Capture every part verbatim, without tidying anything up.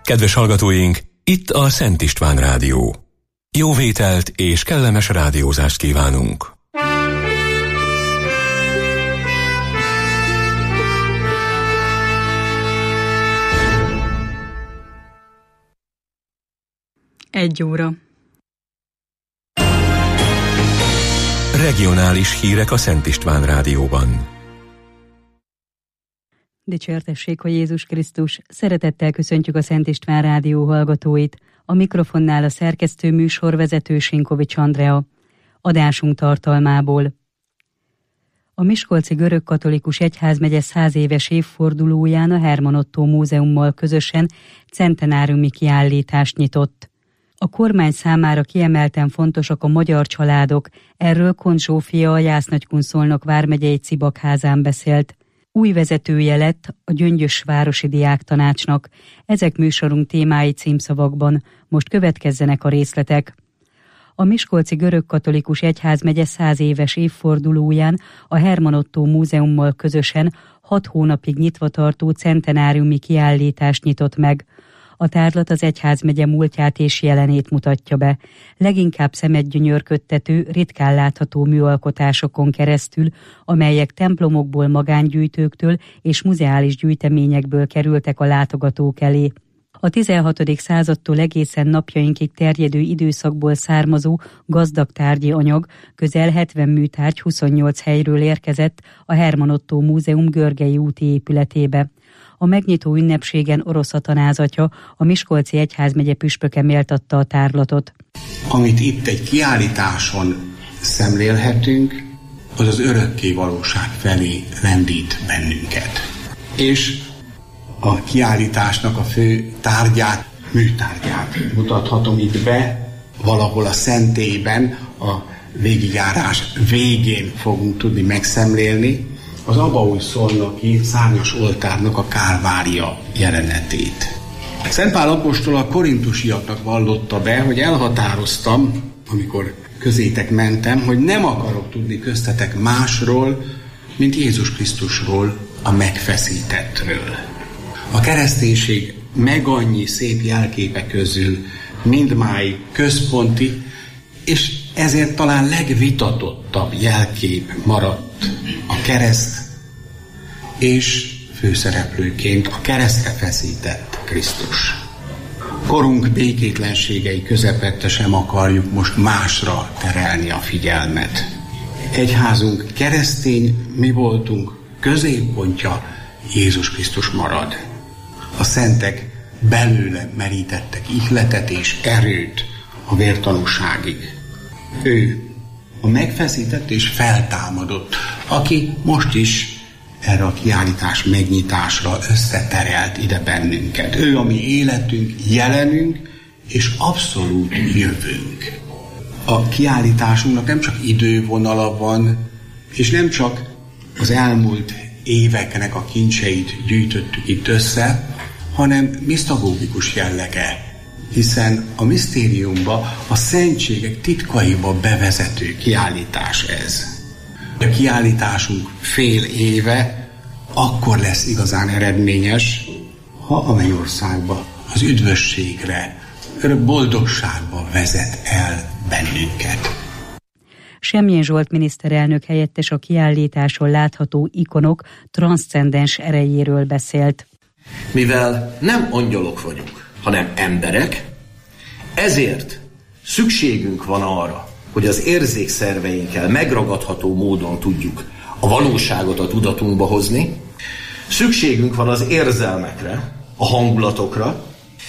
Kedves hallgatóink, itt a Szent István Rádió. Jó vételt és kellemes rádiózást kívánunk! Egy óra. Regionális hírek a Szent István Rádióban. Dicsértessék a Jézus Krisztus! Szeretettel köszöntjük a Szent István Rádió hallgatóit. A mikrofonnál a szerkesztő műsorvezető Sinkovics Andrea. Adásunk tartalmából. A Miskolci Görögkatolikus Egyházmegye száz éves évfordulóján a Herman Ottó Múzeummal közösen centenáriumi kiállítást nyitott. A kormány számára kiemelten fontosak a magyar családok, erről Kont Zsófia, a Jász-Nagykunszolnok vármegyei Cibakházán beszélt. Új vezetője lett a Gyöngyös Városi Diáktanácsnak. Ezek műsorunk témái címszavakban. Most következzenek a részletek. A Miskolci Görögkatolikus Egyházmegye száz éves évfordulóján a Herman Ottó Múzeummal közösen hat hónapig nyitva tartó centenáriumi kiállítást nyitott meg. A tárlat az egyházmegye múltját és jelenét mutatja be. Leginkább szemet gyönyörködtető, ritkán látható műalkotásokon keresztül, amelyek templomokból, magángyűjtőktől és muzeális gyűjteményekből kerültek a látogatók elé. A tizenhatodik századtól egészen napjainkig terjedő időszakból származó gazdag tárgyi anyag, közel hetven műtárgy huszonnyolc helyről érkezett a Herman Ottó Múzeum Görgei úti épületébe. A megnyitó ünnepségen Orosz Atanázatya, a Miskolci Egyházmegye püspöke méltatta a tárlatot. Amit itt egy kiállításon szemlélhetünk, az az örökké valóság felé lendít bennünket. És a kiállításnak a fő tárgyát, műtárgyát mutathatom itt be, valahol a szentélyben, a végigjárás végén fogunk tudni megszemlélni az abaúj-szolnoki szárnyas oltárnak a kálvária jelenetét. Szent Pál apostol a korintusiaknak vallotta be, hogy elhatároztam, amikor közétek mentem, hogy nem akarok tudni köztetek másról, mint Jézus Krisztusról, a megfeszítettről. A kereszténység megannyi szép jelképe közül mindmáig központi, és ezért talán legvitatottabb jelkép maradt a kereszt, és főszereplőként a keresztre feszített Krisztus. Korunk békétlenségei közepette sem akarjuk most másra terelni a figyelmet. Egyházunk keresztény, mi voltunk, középpontja Jézus Krisztus marad. A szentek belőle merítettek ihletet és erőt a vértanúságig. Ő a megfeszített és feltámadott, aki most is erre a kiállítás megnyitásra összeterelt ide bennünket. Ő a mi életünk, jelenünk és abszolút jövőnk. A kiállításunknak nem csak idővonala van, és nem csak az elmúlt éveknek a kincseit gyűjtöttük itt össze, hanem misztagógikus jellege, hiszen a misztériumba, a szentségek titkaiba bevezető kiállítás ez. A kiállításunk fél éve akkor lesz igazán eredményes, ha a mennyországba, az üdvösségre, örök boldogságba vezet el bennünket. Semjén Zsolt miniszterelnök helyettes a kiállításon látható ikonok transzcendens erejéről beszélt. Mivel nem angyalok vagyunk, hanem emberek, ezért szükségünk van arra, hogy az érzékszerveinkkel megragadható módon tudjuk a valóságot a tudatunkba hozni. Szükségünk van az érzelmekre, a hangulatokra,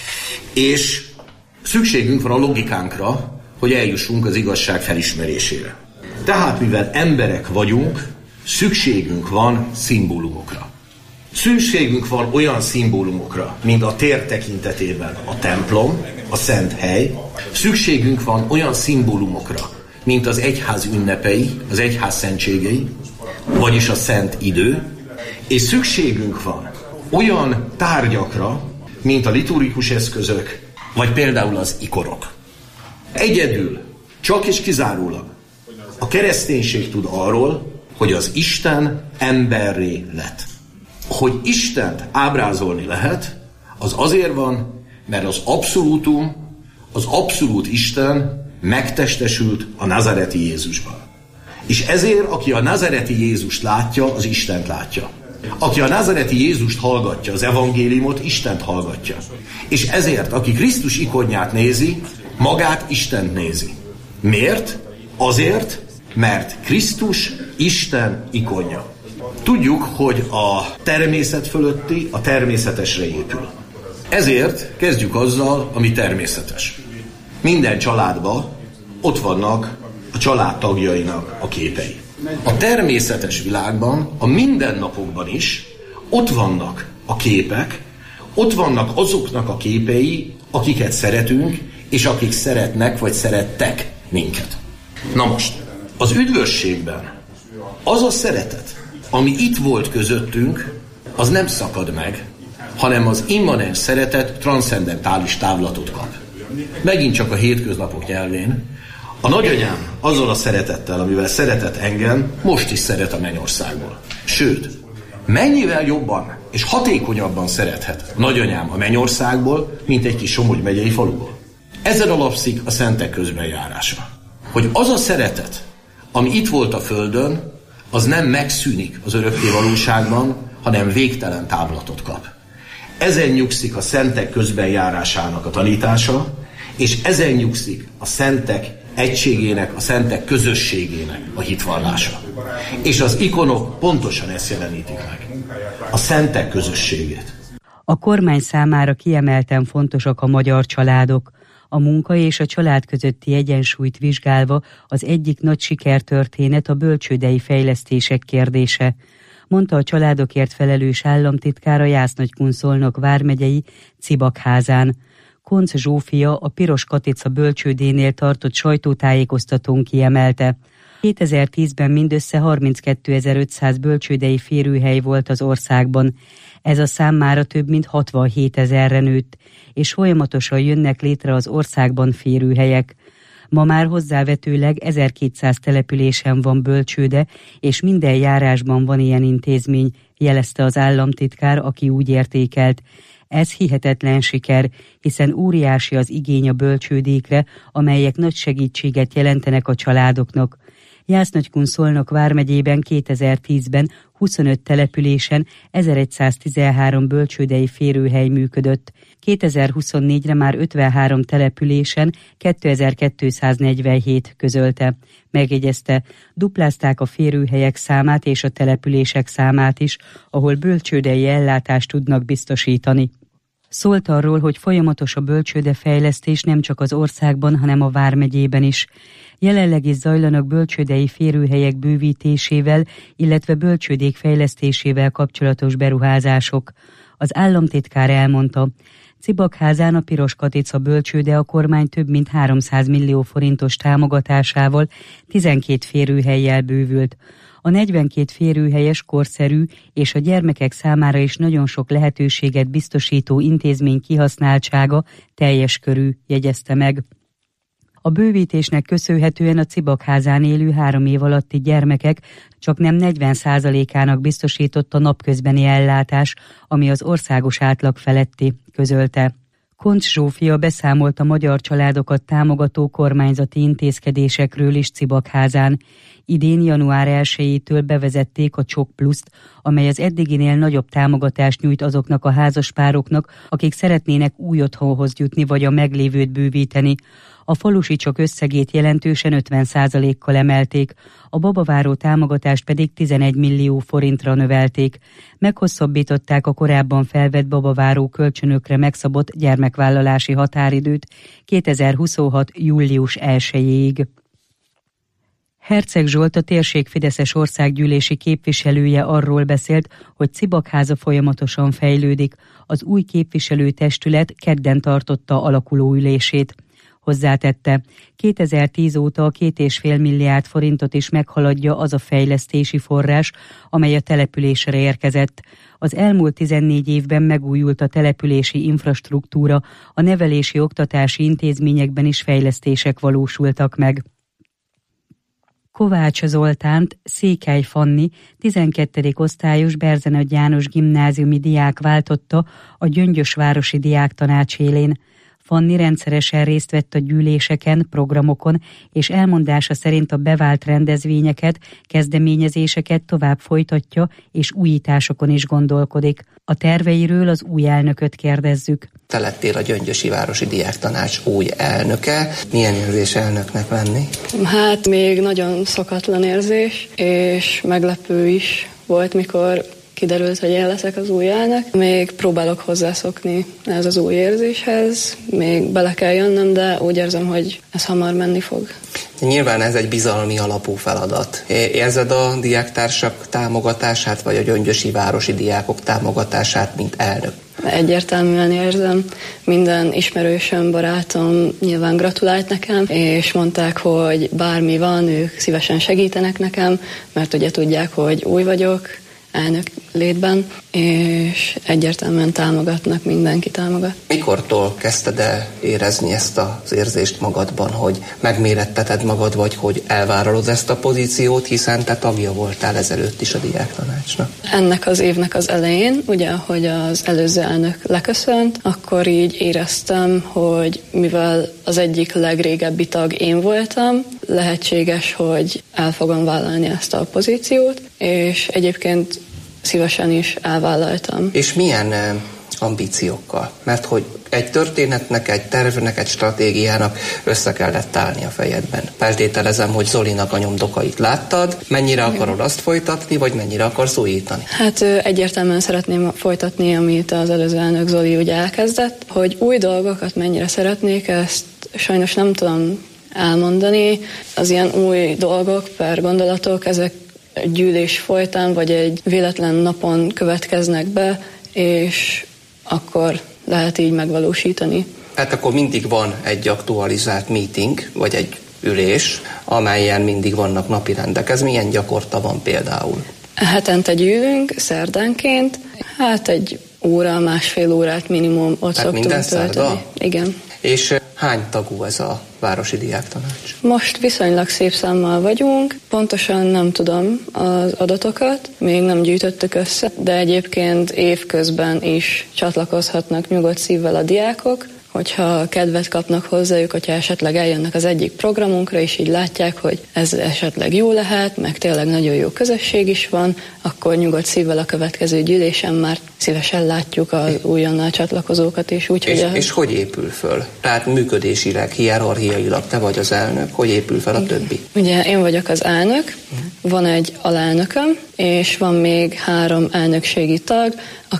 és szükségünk van a logikánkra, hogy eljussunk az igazság felismerésére. Tehát, mivel emberek vagyunk, szükségünk van szimbólumokra. Szükségünk van olyan szimbólumokra, mint a tér tekintetében a templom, a szent hely. Szükségünk van olyan szimbólumokra, mint az egyház ünnepei, az egyház szentségei, vagyis a szent idő. És szükségünk van olyan tárgyakra, mint a liturgikus eszközök, vagy például az ikonok. Egyedül, csak és kizárólag a kereszténység tud arról, hogy az Isten emberré lett. Hogy Istent ábrázolni lehet, az azért van, mert az abszolútum, az abszolút Isten megtestesült a nazareti Jézusban. És ezért, aki a nazareti Jézust látja, az Istent látja. Aki a nazareti Jézust hallgatja, az evangéliumot, Istent hallgatja. És ezért, aki Krisztus ikonját nézi, magát Istent nézi. Miért? Azért, mert Krisztus Isten ikonja. Tudjuk, hogy a természet fölötti a természetesre épül. Ezért kezdjük azzal, ami természetes. Minden családban ott vannak a családtagjainak a képei. A természetes világban, a mindennapokban is ott vannak a képek, ott vannak azoknak a képei, akiket szeretünk, és akik szeretnek, vagy szerettek minket. Na most, az üdvösségben az a szeretet, ami itt volt közöttünk, az nem szakad meg, hanem az immanens szeretet transzcendentális távlatot kap. Megint csak a hétköznapok nyelvén, a nagyanyám azzal a szeretettel, amivel szeretett engem, most is szeret a mennyországból. Sőt, mennyivel jobban és hatékonyabban szerethet a nagyanyám a mennyországból, mint egy kis Somogy megyei faluból. Ezen alapszik a szentek közbenjárása. Hogy az a szeretet, ami itt volt a földön, az nem megszűnik az örökké valóságban, hanem végtelen távlatot kap. Ezen nyugszik a szentek közbenjárásának a tanítása, és ezen nyugszik a szentek egységének, a szentek közösségének a hitvallása. És az ikonok pontosan ezt jelenítik meg. A szentek közösségét. A kormány számára kiemelten fontosak a magyar családok. A munka és a család közötti egyensúlyt vizsgálva az egyik nagy sikertörténet a bölcsődei fejlesztések kérdése, mondta a családokért felelős államtitkár a Jász-Nagykun-Szolnok vármegyei Cibakházán. Koncz Zsófia a Piros Katica bölcsődénél tartott sajtótájékoztatón kiemelte. kétezer-tízben mindössze harminckétezer-ötszáz bölcsődei férőhely volt az országban. Ez a szám mára több mint hatvanhétezerre nőtt, és folyamatosan jönnek létre az országban férőhelyek. Ma már hozzávetőleg ezerkétszáz településen van bölcsőde, és minden járásban van ilyen intézmény, jelezte az államtitkár, aki úgy értékelt. Ez hihetetlen siker, hiszen óriási az igény a bölcsődékre, amelyek nagy segítséget jelentenek a családoknak. Jász-Nagykun-Szolnok vármegyében kétezer-tízben huszonöt településen ezerszáztizenhárom bölcsődei férőhely működött. kétezer-huszonnégyre már ötvenhárom településen kétezer-kétszáznegyvenhét közölte. Megjegyezte, duplázták a férőhelyek számát és a települések számát is, ahol bölcsődei ellátást tudnak biztosítani. Szólt arról, hogy folyamatos a bölcsődefejlesztés nem csak az országban, hanem a vármegyében is. Jelenleg is zajlanak bölcsődei férőhelyek bővítésével, illetve bölcsődék fejlesztésével kapcsolatos beruházások. Az államtitkár elmondta, Cibakházán a Piros Katica bölcsőde a kormány több mint háromszáz millió forintos támogatásával tizenkét férőhellyel bővült. A negyvenkét férőhelyes, korszerű és a gyermekek számára is nagyon sok lehetőséget biztosító intézmény kihasználtsága teljes körű, jegyezte meg. A bővítésnek köszönhetően a Cibakházán élő három év alatti gyermekek csak nem negyven százalékának biztosított a napközbeni ellátás, ami az országos átlag feletti, közölte. Koncz Zsófia beszámolt a magyar családokat támogató kormányzati intézkedésekről is Cibakházán. Idén január elsejétől bevezették a Csok Pluszt, amely az eddiginél nagyobb támogatást nyújt azoknak a házaspároknak, akik szeretnének új otthonhoz jutni vagy a meglévőt bővíteni. A falusi Csok összegét jelentősen ötven százalékkal emelték, a babaváró támogatást pedig tizenegy millió forintra növelték. Meghosszabbították a korábban felvett babaváró kölcsönökre megszabott gyermekvállalási határidőt kétezer-huszonhat július elsejéig. Herceg Zsolt, a térség fideszes országgyűlési képviselője arról beszélt, hogy Cibakháza folyamatosan fejlődik. Az új képviselőtestület kedden tartotta alakuló ülését. Hozzátette, kétezer-tíz óta a két és fél milliárd forintot is meghaladja az a fejlesztési forrás, amely a településre érkezett. Az elmúlt tizennégy évben megújult a települési infrastruktúra, a nevelési oktatási intézményekben is fejlesztések valósultak meg. Kovács Zoltánt Székely Fanni tizenkettedik osztályos Berzenagy János gimnáziumi diák váltotta a Gyöngyösvárosi Diáktanács élén. Fanni rendszeresen részt vett a gyűléseken, programokon, és elmondása szerint a bevált rendezvényeket, kezdeményezéseket tovább folytatja, és újításokon is gondolkodik. A terveiről az új elnököt kérdezzük. Te lettél a Gyöngyösi Városi Diáktanács új elnöke. Milyen érzés elnöknek lenni? Hát még nagyon szokatlan érzés, és meglepő is volt, mikor kiderült, hogy én leszek az új elnök. Még próbálok hozzászokni ez az új érzéshez, még bele kell jönnöm, de úgy érzem, hogy ez hamar menni fog. Nyilván ez egy bizalmi alapú feladat. Érzed a diáktársak támogatását, vagy a gyöngyösi városi diákok támogatását, mint elnök? Egyértelműen érzem. Minden ismerősöm, barátom nyilván gratulált nekem, és mondták, hogy bármi van, ők szívesen segítenek nekem, mert ugye tudják, hogy új vagyok elnök létben, és egyértelműen támogatnak, mindenki támogat. Mikortól kezdted el érezni ezt az érzést magadban, hogy megméretteted magad, vagy hogy elvállalod ezt a pozíciót, hiszen te tagja voltál ezelőtt is a diáktanácsnak? Ennek az évnek az elején, ugye, ahogy az előző elnök leköszönt, akkor így éreztem, hogy mivel az egyik legrégebbi tag én voltam, lehetséges, hogy el fogom vállalni ezt a pozíciót, és egyébként szívesen is elvállaltam. És milyen ambíciókkal? Mert hogy egy történetnek, egy tervnek, egy stratégiának össze kellett állni a fejedben. Feltételezem, hogy Zolinak a nyomdokait láttad. Mennyire akarod azt folytatni, vagy mennyire akarsz újítani? Hát egyértelműen szeretném folytatni, amit az előző elnök Zoli ugye elkezdett. Hogy új dolgokat mennyire szeretnék, ezt sajnos nem tudom elmondani. Az ilyen új dolgok, per gondolatok, ezek egy gyűlés folytán, vagy egy véletlen napon következnek be, és akkor lehet így megvalósítani. Hát akkor mindig van egy aktualizált meeting, vagy egy ülés, amelyen mindig vannak napirendek. Ez milyen gyakorta van például? Hetente gyűlünk, szerdánként, hát egy óra, másfél órát minimum ott hát szoktunk minden tölteni. szerda? Igen. És hány tagú ez a Városi Diáktanács? Most viszonylag szép számmal vagyunk, pontosan nem tudom az adatokat, még nem gyűjtöttük össze, de egyébként évközben is csatlakozhatnak nyugodt szívvel a diákok, hogyha kedvet kapnak hozzájuk, hogyha esetleg eljönnek az egyik programunkra, és így látják, hogy ez esetleg jó lehet, meg tényleg nagyon jó közösség is van, akkor nyugodt szívvel a következő gyűlésen már szívesen látjuk az újonnan csatlakozókat is. Úgy, és, hogy a... és hogy épül föl? Tehát működésileg, hierarchiailag te vagy az elnök, hogy épül fel a többi? Ugye én vagyok az elnök, van egy alelnököm, és van még három elnökségi tag,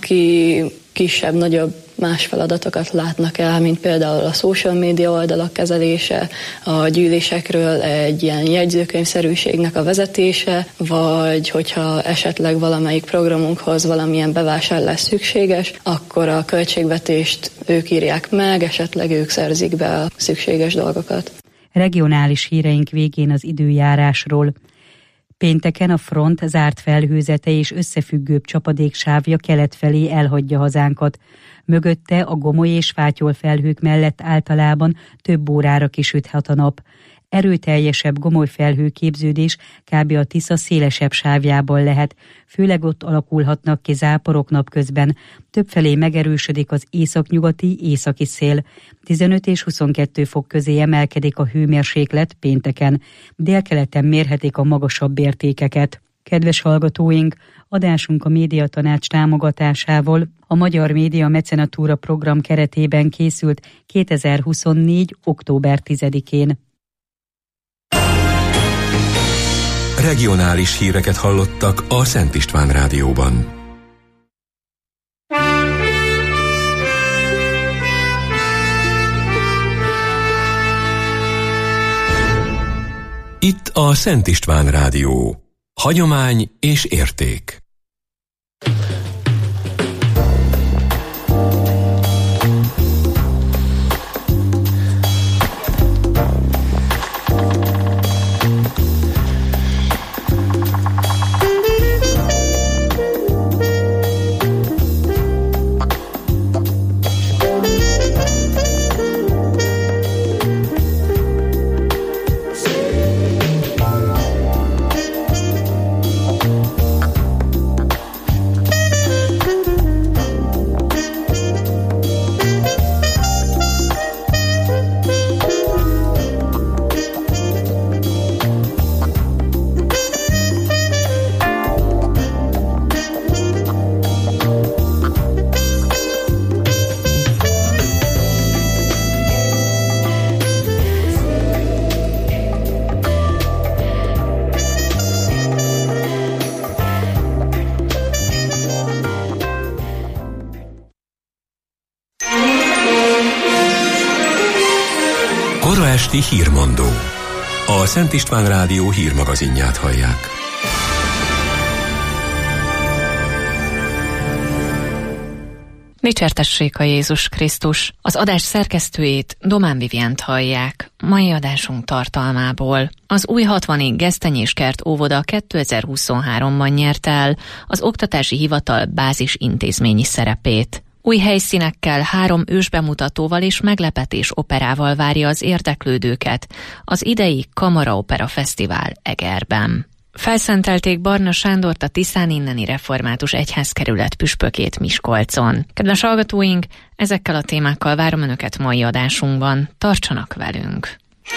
aki kisebb, nagyobb más feladatokat látnak el, mint például a social media oldalak kezelése, a gyűlésekről egy ilyen jegyzőkönyvszerűségnek a vezetése, vagy hogyha esetleg valamelyik programunkhoz valamilyen bevásárlás szükséges, akkor a költségvetést ők írják meg, esetleg ők szerzik be a szükséges dolgokat. Regionális híreink végén az időjárásról. Pénteken a front zárt felhőzete és összefüggőbb csapadéksávja kelet felé elhagyja hazánkat. Mögötte a gomoly és fátyol felhők mellett általában több órára kisüthet a nap. Erőteljesebb gomoly felhőképződés kb. A Tisza szélesebb sávjában lehet, főleg ott alakulhatnak ki záporok napközben. Többfelé megerősödik az északnyugati északi szél. tizenöt és huszonkettő fok közé emelkedik a hőmérséklet pénteken. Délkeleten mérhetik a magasabb értékeket. Kedves hallgatóink, adásunk a Médiatanács támogatásával a Magyar Média Mecenatúra program keretében készült kétezer-huszonnégy. október tizedikén. Regionális híreket hallottak a Szent István Rádióban. Itt a Szent István Rádió. Hagyomány és érték. Uraesti hírmondó. A Szent István Rádió hírmagazinját hallják. Dicsértessék a Jézus Krisztus! Az adás szerkesztőjét, Domán Vivient hallják. Mai adásunk tartalmából. Az új hatvanig Gesztenyéskert óvoda kétezer-huszonháromban nyerte el az Oktatási Hivatal bázis intézményi szerepét. Új helyszínekkel, három ősbemutatóval és meglepetés operával várja az érdeklődőket az idei Kamaraopera Fesztivál Egerben. Felszentelték Barna Sándort, a Tiszán inneni református egyházkerület püspökét Miskolcon. Kedves hallgatóink, ezekkel a témákkal várom Önöket mai adásunkban. Tartsanak velünk!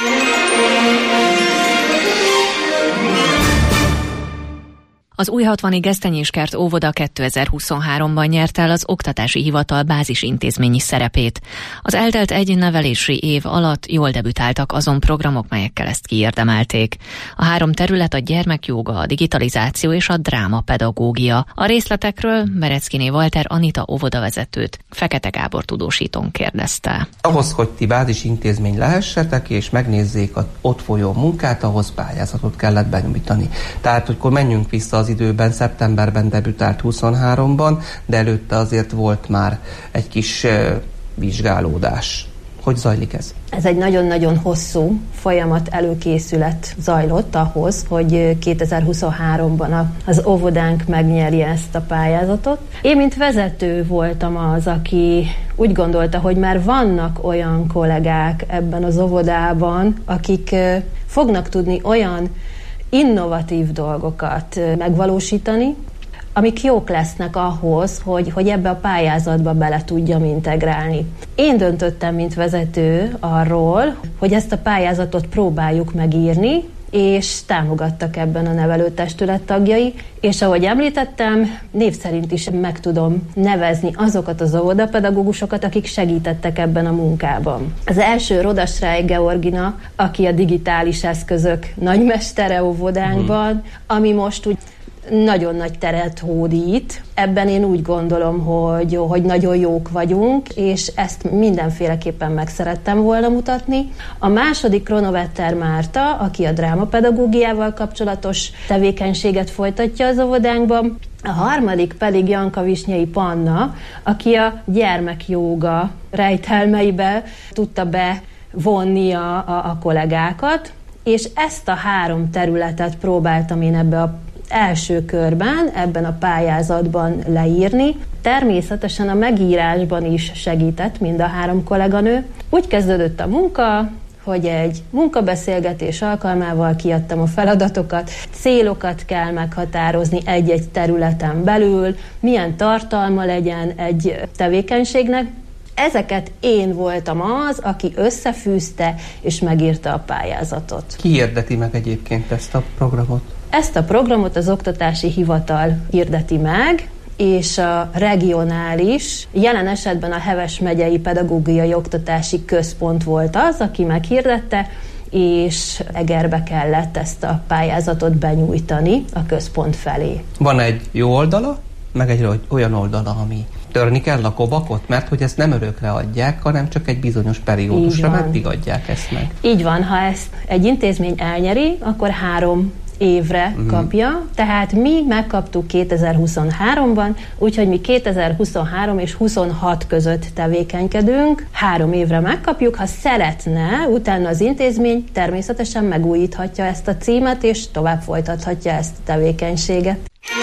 Az új hatvanig Gesztenyéskert óvoda kétezer-huszonháromban nyerte el az Oktatási Hivatal bázis intézményi szerepét. Az eltelt egy nevelési év alatt jól debütáltak azon programok, melyekkel ezt kiérdemelték. A három terület a gyermekjóga, a digitalizáció és a drámapedagógia. A részletekről Bereckiné Walter Anita óvodavezetőt Fekete Gábor tudósítón kérdezte. Ahhoz, hogy ti bázis intézmény lehessetek és megnézzék az ott folyó munkát, ahhoz pályázatot kellett benyújtani. Tehát, hogy akkor menjünk vissza az időben, szeptemberben debütált huszonháromban, de előtte azért volt már egy kis uh, vizsgálódás. Hogy zajlik ez? Ez egy nagyon-nagyon hosszú folyamat, előkészület zajlott ahhoz, hogy kétezer-huszonháromban az óvodánk megnyerje ezt a pályázatot. Én, mint vezető voltam az, aki úgy gondolta, hogy már vannak olyan kollégák ebben az óvodában, akik fognak tudni olyan innovatív dolgokat megvalósítani, amik jók lesznek ahhoz, hogy, hogy ebbe a pályázatba bele tudjam integrálni. Én döntöttem, mint vezető arról, hogy ezt a pályázatot próbáljuk megírni, és támogattak ebben a nevelőtestület tagjai, és ahogy említettem, név szerint is meg tudom nevezni azokat az óvodapedagógusokat, akik segítettek ebben a munkában. Az első Rodasrály Georgina, aki a digitális eszközök nagymestere óvodánkban, ami most úgy nagyon nagy teret hódít. Ebben én úgy gondolom, hogy, hogy nagyon jók vagyunk, és ezt mindenféleképpen meg szerettem volna mutatni. A második Kronovetter Márta, aki a drámapedagógiával kapcsolatos tevékenységet folytatja az óvodánkban. A harmadik pedig Jankavisnyai Panna, aki a gyermekjóga rejtelmeibe tudta bevonni a, a, a kollégákat, és ezt a három területet próbáltam én ebbe a első körben, ebben a pályázatban leírni. Természetesen a megírásban is segített mind a három kolléganő. Úgy kezdődött a munka, hogy egy munkabeszélgetés alkalmával kiadtam a feladatokat, célokat kell meghatározni egy-egy területen belül, milyen tartalma legyen egy tevékenységnek. Ezeket én voltam az, aki összefűzte és megírta a pályázatot. Ki hirdeti meg egyébként ezt a programot? Ezt a programot az Oktatási Hivatal hirdeti meg, és a regionális, jelen esetben a Heves megyei Pedagógiai Oktatási Központ volt az, aki meghirdette, és Egerbe kellett ezt a pályázatot benyújtani a központ felé. Van egy jó oldala, meg egy olyan oldala, ami törni kell a kobakot, mert hogy ezt nem örökre adják, hanem csak egy bizonyos periódusra meddig adják ezt meg. Így van, ha ezt egy intézmény elnyeri, akkor három évre uh-huh. kapja, tehát mi megkaptuk kétezer-huszonháromban, úgyhogy mi kétezer-huszonhárom és huszonhat között tevékenykedünk, három évre megkapjuk, ha szeretne, utána az intézmény természetesen megújíthatja ezt a címet, és tovább folytathatja ezt a tevékenységet.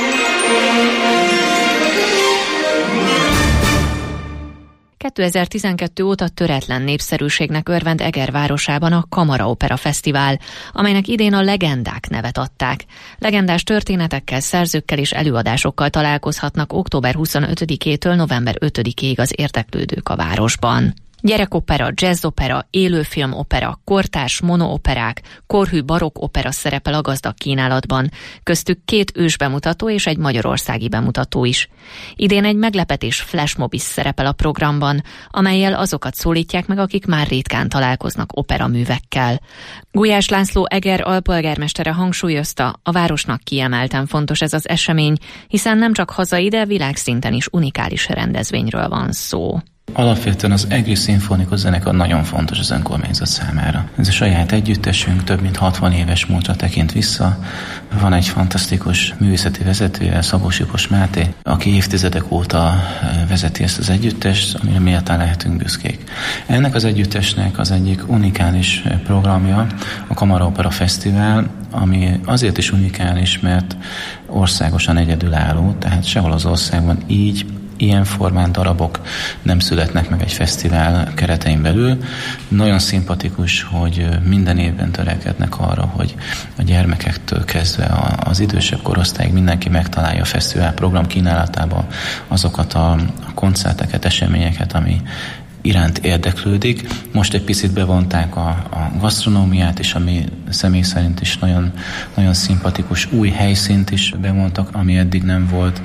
kétezer-tizenkettő óta töretlen népszerűségnek örvend Eger városában a Kamaraopera Fesztivál, amelynek idén a legendák nevet adták. Legendás történetekkel, szerzőkkel és előadásokkal találkozhatnak október huszonötödikétől november ötödikéig az érdeklődők a városban. Gyerekopera, jazzopera, élőfilmopera, kortárs monooperák, korhű barokk opera szerepel a gazdag kínálatban, köztük két ősbemutató és egy magyarországi bemutató is. Idén egy meglepetés flashmob is szerepel a programban, amellyel azokat szólítják meg, akik már ritkán találkoznak operaművekkel. Gulyás László Eger alpolgármestere hangsúlyozta, a városnak kiemelten fontos ez az esemény, hiszen nem csak hazai, de világszinten is unikális rendezvényről van szó. Alapvetően az EGRI Szimfonikus Zenekar nagyon fontos az önkormányzat számára. Ez a saját együttesünk, több mint hatvan éves múltra tekint vissza. Van egy fantasztikus művészeti vezetője, Szabó Sipos Máté, aki évtizedek óta vezeti ezt az együttest, amire méltán lehetünk büszkék. Ennek az együttesnek az egyik unikális programja a Kamara Opera Fesztivál, ami azért is unikális, mert országosan egyedülálló, tehát sehol az országban így ilyen formán darabok nem születnek meg egy fesztivál keretein belül. Nagyon szimpatikus, hogy minden évben törekednek arra, hogy a gyermekektől kezdve az idősebb korosztályig mindenki megtalálja a fesztivál program kínálatában azokat a koncerteket, eseményeket, ami iránt érdeklődik. Most egy picit bevonták a, a gasztronómiát is, ami személy szerint is nagyon, nagyon szimpatikus új helyszínt is bevontak, ami eddig nem volt.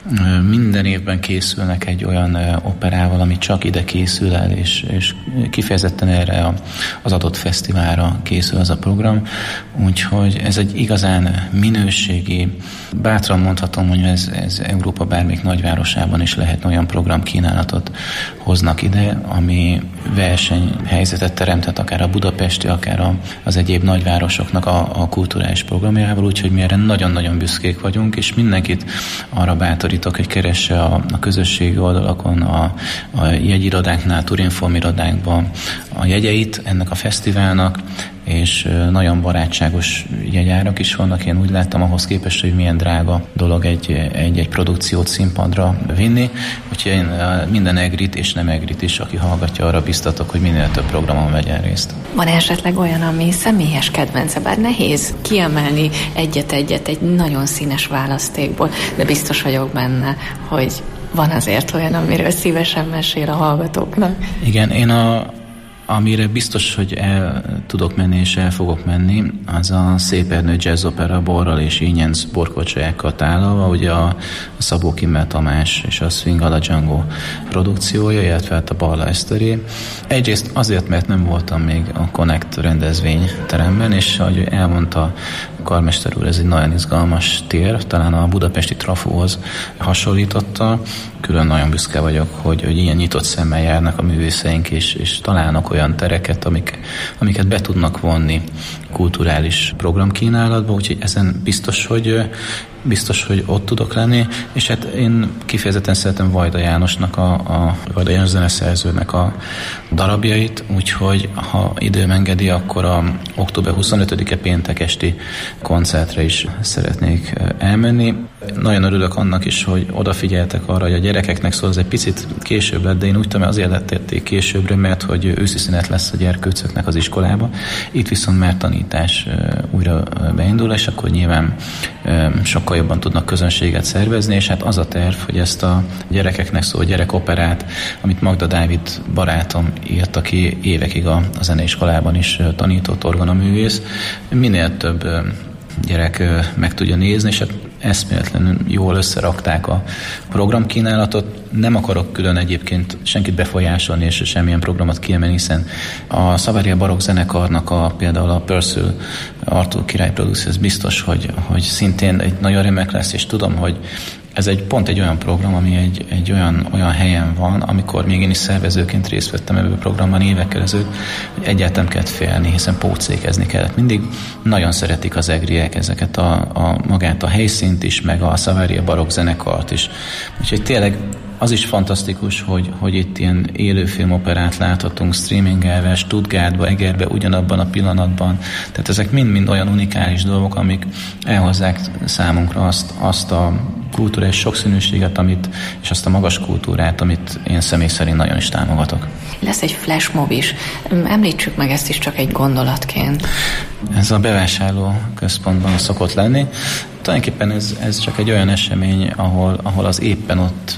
Minden évben készülnek egy olyan operával, ami csak ide készül el, és, és kifejezetten erre az adott fesztiválra készül az a program. Úgyhogy ez egy igazán minőségi, bátran mondhatom, hogy ez, ez Európa bármelyik nagyvárosában is lehet olyan programkínálatot hoznak ide, ami versenyhelyzetet teremthet akár a budapesti, akár az egyéb nagyvárosoknak a, a kulturális programjával, úgyhogy mi erre nagyon-nagyon büszkék vagyunk, és mindenkit arra bátorítok, hogy keresse a, a közösségi oldalakon, a, a jegyirodánknál, Turinform irodánkban a jegyeit ennek a fesztiválnak, és nagyon barátságos jegyárak is vannak. Én úgy láttam ahhoz képest, hogy milyen drága dolog egy, egy, egy produkciót színpadra vinni. Úgyhogy én minden egrit és nem egrit is, aki hallgatja, arra biztatok, hogy minél több programon vegyen részt. Van esetleg olyan, ami személyes kedvence, bár nehéz kiemelni egyet-egyet egy nagyon színes választékból, de biztos vagyok benne, hogy van azért olyan, amiről szívesen mesél a hallgatóknak. Igen, én a amire biztos, hogy el tudok menni és el fogok menni, az a Szép Ernő Jazz Opera Borral és Ínyenc borkocsájákkal tálalva, ugye a, a Szabó Kimmel Tamás és a Swingala Django produkciója, illetve hát a Balla Eszteré. Egyrészt azért, mert nem voltam még a Connect rendezvényteremben, és ahogy elmondta karmester úr, ez egy nagyon izgalmas tér, talán a budapesti Trafóhoz hasonlította. Külön nagyon büszke vagyok, hogy, hogy ilyen nyitott szemmel járnak a művészeink, és, és találnak olyan tereket, amik, amiket be tudnak vonni kulturális programkínálatba, úgyhogy ezen biztos, hogy biztos, hogy ott tudok lenni, és hát én kifejezetten szeretem Vajda Jánosnak, a, a Vajda János zeneszerzőnek a darabjait, úgyhogy ha időm engedi, akkor a október huszonötödike péntek esti koncertre is szeretnék elmenni. Nagyon örülök annak is, hogy odafigyeltek arra, hogy a gyerekeknek szól, ez egy picit később lett, de én úgy tudom, azért lettették későbbre, mert hogy őszi szünet lesz a gyerkőcöknek az iskolába. Itt viszont már tanítás újra beindul, és akkor nyilván sokkal jobban tudnak közönséget szervezni, és hát az a terv, hogy ezt a gyerekeknek szóló gyerekoperát, amit Magda Dávid barátom írt, aki évekig a, a zeneiskolában is tanított orgonaművész, minél több gyerek meg tudja nézni, és hát eszméletlenül jól összerakták a programkínálatot. Nem akarok külön egyébként senkit befolyásolni, és semmilyen programot kiemelni, hiszen a Savaria Barokk Zenekarnak a, például a Purcell Artúr király produkció, ez biztos, hogy, hogy szintén egy nagyon remek lesz, és tudom, hogy ez egy pont egy olyan program, ami egy, egy olyan, olyan helyen van, amikor még én is szervezőként részt vettem ebben a programban évekkel ezelőtt, hogy egyáltalán kellett félni, hiszen pótszékezni kellett. Mindig nagyon szeretik az egriek ezeket a, a magát a helyszínt is, meg a Savaria Barokk Zenekart is. Úgyhogy tényleg az is fantasztikus, hogy, hogy itt ilyen élőfilmoperát láthatunk streamingelve, Stuttgartba, Egerbe ugyanabban a pillanatban. Tehát ezek mind-mind olyan unikális dolgok, amik elhozzák számunkra azt, azt a kulturális sokszínűséget, amit, és azt a magas kultúrát, amit én személy szerint nagyon is támogatok. Lesz egy flashmob is. Említsük meg ezt is csak egy gondolatként. Ez a bevásárló központban szokott lenni. Tulajdonképpen ez, ez csak egy olyan esemény, ahol, ahol az éppen ott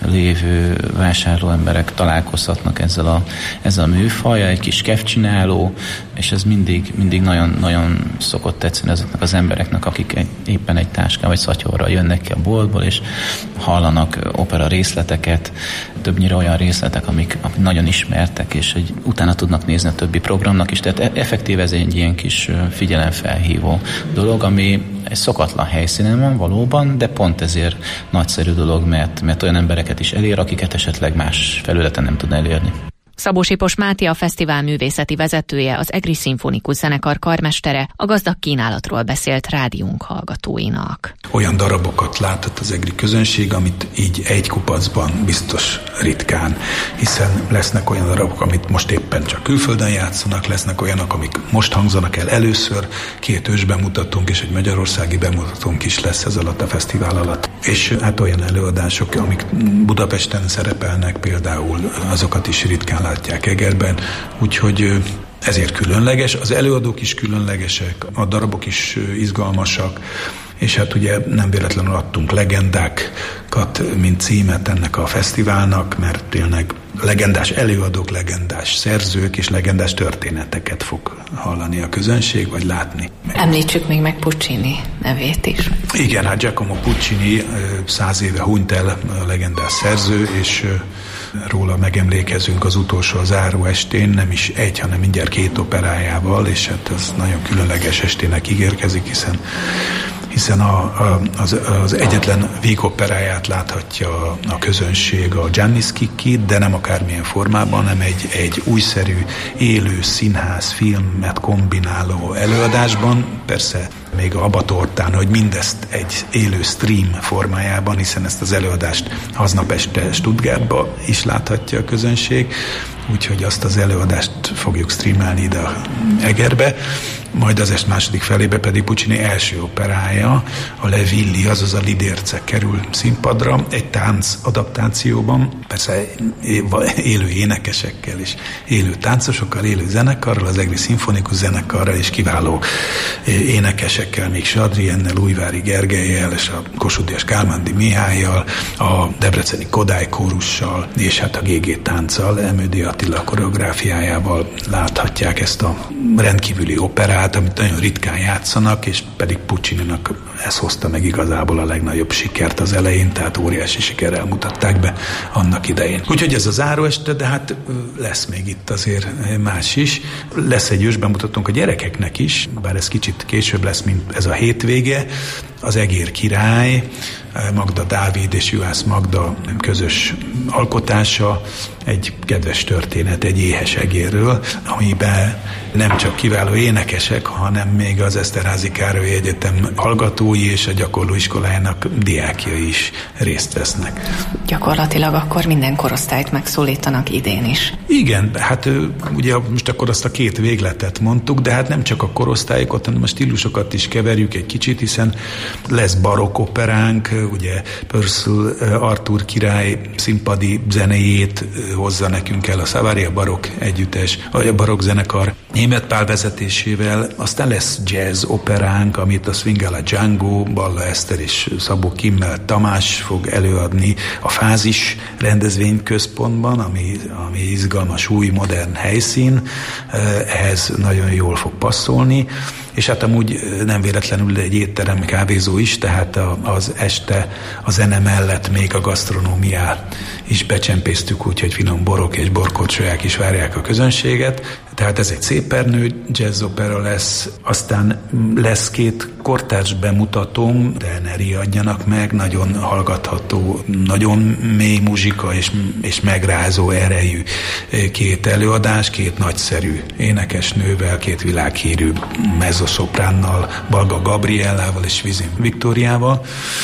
lévő vásárló emberek találkozhatnak ezzel a, ezzel a műfajjal, egy kis kevcsináló, és ez mindig, mindig nagyon, nagyon szokott tetszeni azoknak az embereknek, akik egy, éppen egy táskán vagy szatyorral jönnek ki a boltból, és hallanak opera részleteket, többnyire olyan részletek, amik, amik nagyon ismertek, és hogy utána tudnak nézni a többi programnak is, tehát effektív ez egy ilyen kis figyelemfelhívó dolog, ami egy szokatlan helyszínen van valóban, de pont ezért nagyszerű dolog, mert, mert olyan embereket is elér, akiket esetleg más felületen nem tud elérni. Szabó Sipos Máté, a fesztivál művészeti vezetője, az Egri Szimfonikus Zenekar karmestere a gazdag kínálatról beszélt rádiónk hallgatóinak. Olyan darabokat látott az egri közönség, amit így egy kupacban biztos ritkán, hiszen lesznek olyan darabok, amit most éppen csak külföldön játszanak, lesznek olyanok, amik most hangzanak el először, két ős bemutatónk és egy magyarországi bemutatónk is lesz ez alatt a fesztivál alatt. És hát olyan előadások, amik Budapesten szerepelnek, például azokat is ritkán látják Egerben, úgyhogy ezért különleges, az előadók is különlegesek, a darabok is izgalmasak, és hát ugye nem véletlenül adtunk legendákat, mint címet ennek a fesztiválnak, mert tényleg legendás előadók, legendás szerzők és legendás történeteket fog hallani a közönség, vagy látni. Említsük még meg Puccini nevét is. Igen, hát Giacomo Puccini száz éve hunyt el, a legendás szerző, és róla megemlékezünk az utolsó záró estén, nem is egy, hanem mindjárt két operájával, és hát ez nagyon különleges estének ígérkezik, hiszen hiszen a, a, az, az egyetlen végoperáját láthatja a, a közönség, a Gianni Schicchi, de nem akármilyen formában, hanem egy, egy újszerű, élő színház, filmet kombináló előadásban, persze még a Abatortán, hogy mindezt egy élő stream formájában, hiszen ezt az előadást aznap este Stuttgartba is láthatja a közönség, úgyhogy azt az előadást fogjuk streamelni ide a Egerbe, majd az est második felébe pedig Puccini első operája, a Le Villi, azaz a Lidérce kerül színpadra, egy tánc adaptációban, persze élő énekesekkel és élő táncosokkal, élő zenekarral, az Egri Szimfonikus Zenekarral és kiváló énekesekkel, még Sadriennel, Újvári Gergellyel és a Kossuth-Díjas Kálmándi Mihályjal, a debreceni Kodály kórussal és hát a gé gé tánccal, Emődi Attila koreográfiájával láthatják ezt a rendkívüli operát, amit nagyon ritkán játszanak, és pedig Puccininak ez hozta meg igazából a legnagyobb sikert az elején, tehát óriási sikerrel mutatták be annak idején. Úgyhogy ez az záróeste, de hát lesz még itt azért más is. Lesz egy ősbemutatónk a gyerekeknek is, bár ez kicsit később lesz, mint ez a hétvége. Az Egér király, Magda Dávid és Juhász Magda közös alkotása, egy kedves történet egy éhes egérről, amiben nem csak kiváló énekesek, hanem még az Eszterházy Károly Egyetem hallgatói és a gyakorlóiskolájának diákjai is részt vesznek. Gyakorlatilag akkor minden korosztályt megszólítanak idén is. Igen, hát ugye most akkor azt a két végletet mondtuk, de hát nem csak a korosztályokat, hanem a stílusokat is keverjük egy kicsit, hiszen lesz barokk operánk, ugye Purcell Arthur király színpadi zenéjét hozza nekünk el a Savaria barokk együttes, vagy a barokk zenekar Németh Pál vezetésével, aztán lesz jazz operánk, amit a Swingala Django, Balla Eszter és Szabó Kimmel Tamás fog előadni a Fázis rendezvényközpontban, ami, ami izgalmas, új, modern helyszín, ehhez nagyon jól fog passzolni, és hát amúgy nem véletlenül egy étterem, kávézó is, tehát az este a zene mellett még a gasztronómiát is becsempésztük, úgyhogy finom borok és borkocsolyák is várják a közönséget. Tehát ez egy szépernő jazzopera lesz, aztán lesz két kortárs bemutatóm, de ne riadjanak meg, nagyon hallgatható, nagyon mély muzsika és, és megrázó erejű két előadás, két nagyszerű énekesnővel, két világhírű mezzosopránnal, Balga Gabriellával és Vizin Viktóriával.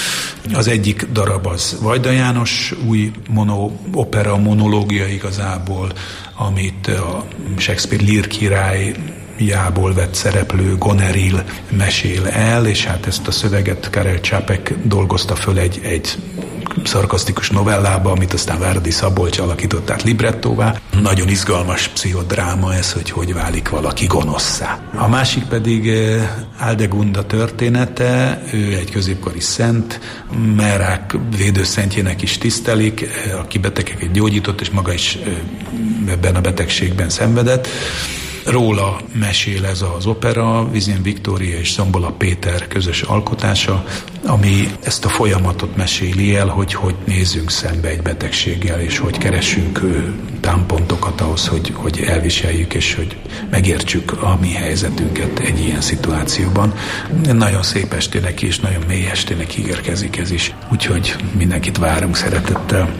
Az egyik darab az Vajda János új mono, opera monológia igazából, amit a Shakespeare Lír királyjából vett szereplő Goneril mesél el, és hát ezt a szöveget Karel Čapek dolgozta föl egy, egy szarkasztikus novellába, amit aztán Várdi Szabolcs alakított át librettóvá. Nagyon izgalmas pszichodráma ez, hogy hogy válik valaki gonoszszá. A másik pedig Aldegunda története, ő egy középkori szent, Merák védőszentjének is tisztelik, aki betegeket gyógyított, és maga is ebben a betegségben szenvedett. Róla mesél ez az opera, Vizien Viktória és Zombola Péter közös alkotása, ami ezt a folyamatot meséli el, hogy hogy nézzünk szembe egy betegséggel, és hogy keressünk támpontokat ahhoz, hogy, hogy elviseljük, és hogy megértsük a mi helyzetünket egy ilyen szituációban. Nagyon szép estének és nagyon mély estének ígérkezik ez is, úgyhogy mindenkit várunk szeretettel.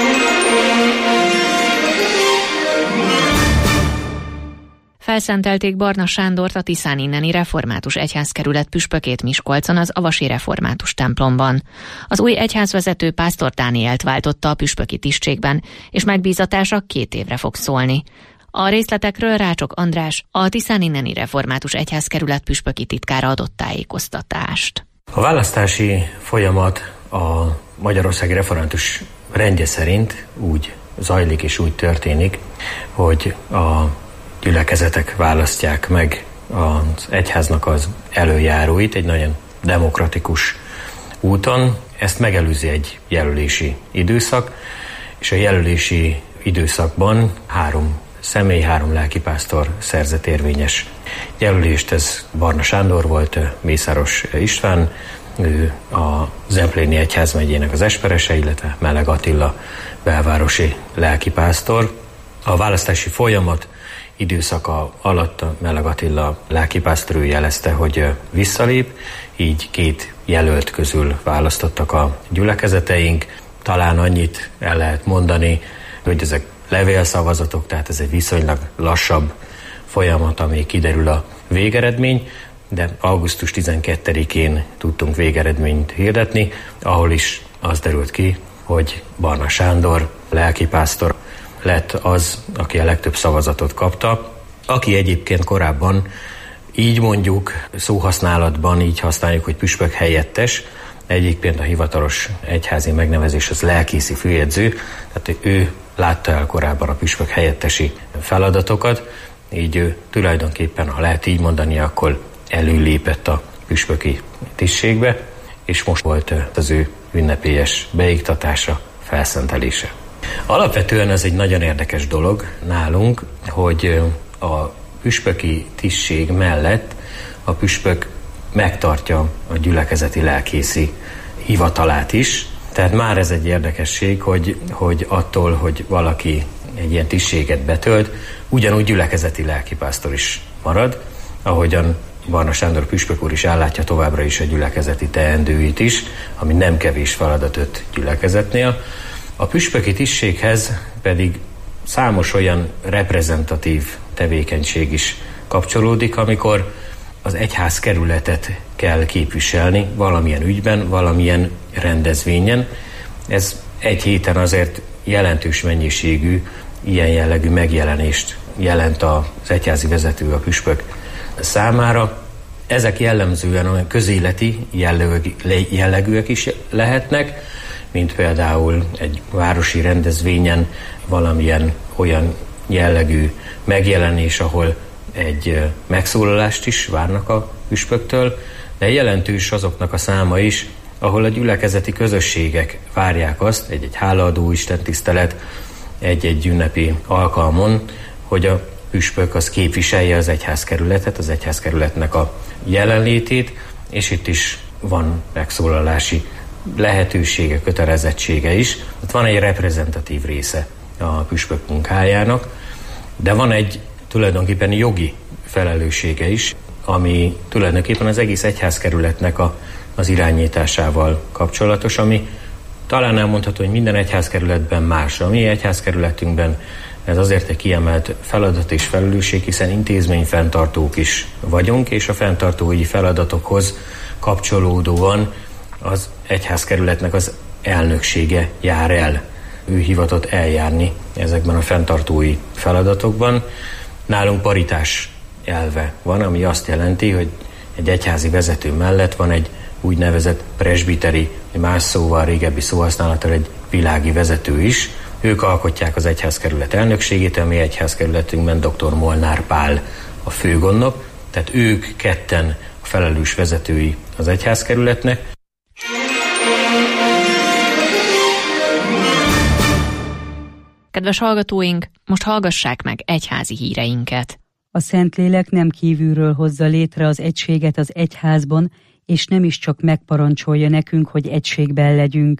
Felszentelték Barna Sándort, a Tiszáninneni Református Egyházkerület püspökét Miskolcon, az Avasi Református templomban. Az új egyházvezető Pásztor Dánielt váltotta a püspöki tisztségben, és megbízatása két évre fog szólni. A részletekről Rácsok András, a Tiszáninneni Református Egyházkerület püspöki titkára adott tájékoztatást. A választási folyamat a Magyarországi Református rendje szerint úgy zajlik és úgy történik, hogy a gyülekezetek választják meg az egyháznak az előjáróit egy nagyon demokratikus úton. Ezt megelőzi egy jelölési időszak, és a jelölési időszakban három személy, három lelkipásztor szerzett érvényes jelölést. Ez Barna Sándor volt, Mészáros István, ő a Zempléni Egyházmegyének az esperese, illetve Meleg Attila belvárosi lelkipásztor. A választási folyamat időszaka alatt a Meleg Attila lelkipásztor jelezte, hogy visszalép, így két jelölt közül választottak a gyülekezeteink. Talán annyit el lehet mondani, hogy ezek levélszavazatok, tehát ez egy viszonylag lassabb folyamat, amíg kiderül a végeredmény, de augusztus tizenkettedikén tudtunk végeredményt hirdetni, ahol is az derült ki, hogy Barna Sándor lelkipásztor lett az, aki a legtöbb szavazatot kapta, aki egyébként korábban így mondjuk szóhasználatban így használjuk, hogy püspök helyettes, egyébként a hivatalos egyházi megnevezés az lelkészi főjegyző, tehát ő látta el korábban a püspök helyettesi feladatokat, így ő tulajdonképpen, ha lehet így mondani, akkor előlépett a püspöki tisztségbe, és most volt az ő ünnepélyes beiktatása, felszentelése. Alapvetően ez egy nagyon érdekes dolog nálunk, hogy a püspöki tisztség mellett a püspök megtartja a gyülekezeti lelkészi hivatalát is. Tehát már ez egy érdekesség, hogy, hogy attól, hogy valaki egy ilyen tisztséget betölt, ugyanúgy gyülekezeti lelkipásztor is marad, ahogyan Barna Sándor püspök úr is ellátja továbbra is a gyülekezeti teendőit is, ami nem kevés feladat öt gyülekezetnél. A püspöki tisztséghez pedig számos olyan reprezentatív tevékenység is kapcsolódik, amikor az egyházkerületet kell képviselni valamilyen ügyben, valamilyen rendezvényen. Ez egy héten azért jelentős mennyiségű ilyen jellegű megjelenést jelent az egyházi vezető, a püspök számára. Ezek jellemzően olyan közéleti jellegűek is lehetnek, mint például egy városi rendezvényen valamilyen olyan jellegű megjelenés, ahol egy megszólalást is várnak a püspöktől, de jelentős azoknak a száma is, ahol a gyülekezeti közösségek várják azt, egy-egy hálaadó istentisztelet, egy-egy ünnepi alkalmon, hogy a püspök az képviselje az egyházkerületet, az egyházkerületnek a jelenlétét, és itt is van megszólalási lehetősége, kötelezettsége is. Tehát van egy reprezentatív része a püspök munkájának, de van egy tulajdonképpen jogi felelőssége is, ami tulajdonképpen az egész egyházkerületnek a, az irányításával kapcsolatos, ami talán elmondható, hogy minden egyházkerületben más. A mi egyházkerületünkben ez azért egy kiemelt feladat és felelősség, hiszen intézményfenntartók is vagyunk, és a fenntartói feladatokhoz kapcsolódóan az egyházkerületnek az elnöksége jár el. Ő hivatott eljárni ezekben a fenntartói feladatokban. Nálunk paritás elve van, ami azt jelenti, hogy egy egyházi vezető mellett van egy úgynevezett presbiteri, más szóval régebbi szóhasználattal egy világi vezető is. Ők alkotják az egyházkerület elnökségét, a mi egyházkerületünkben dr. Molnár Pál a főgondnok, tehát ők ketten a felelős vezetői az egyházkerületnek. Kedves hallgatóink, most hallgassák meg egyházi híreinket. A Szentlélek nem kívülről hozza létre az egységet az egyházban, és nem is csak megparancsolja nekünk, hogy egységben legyünk.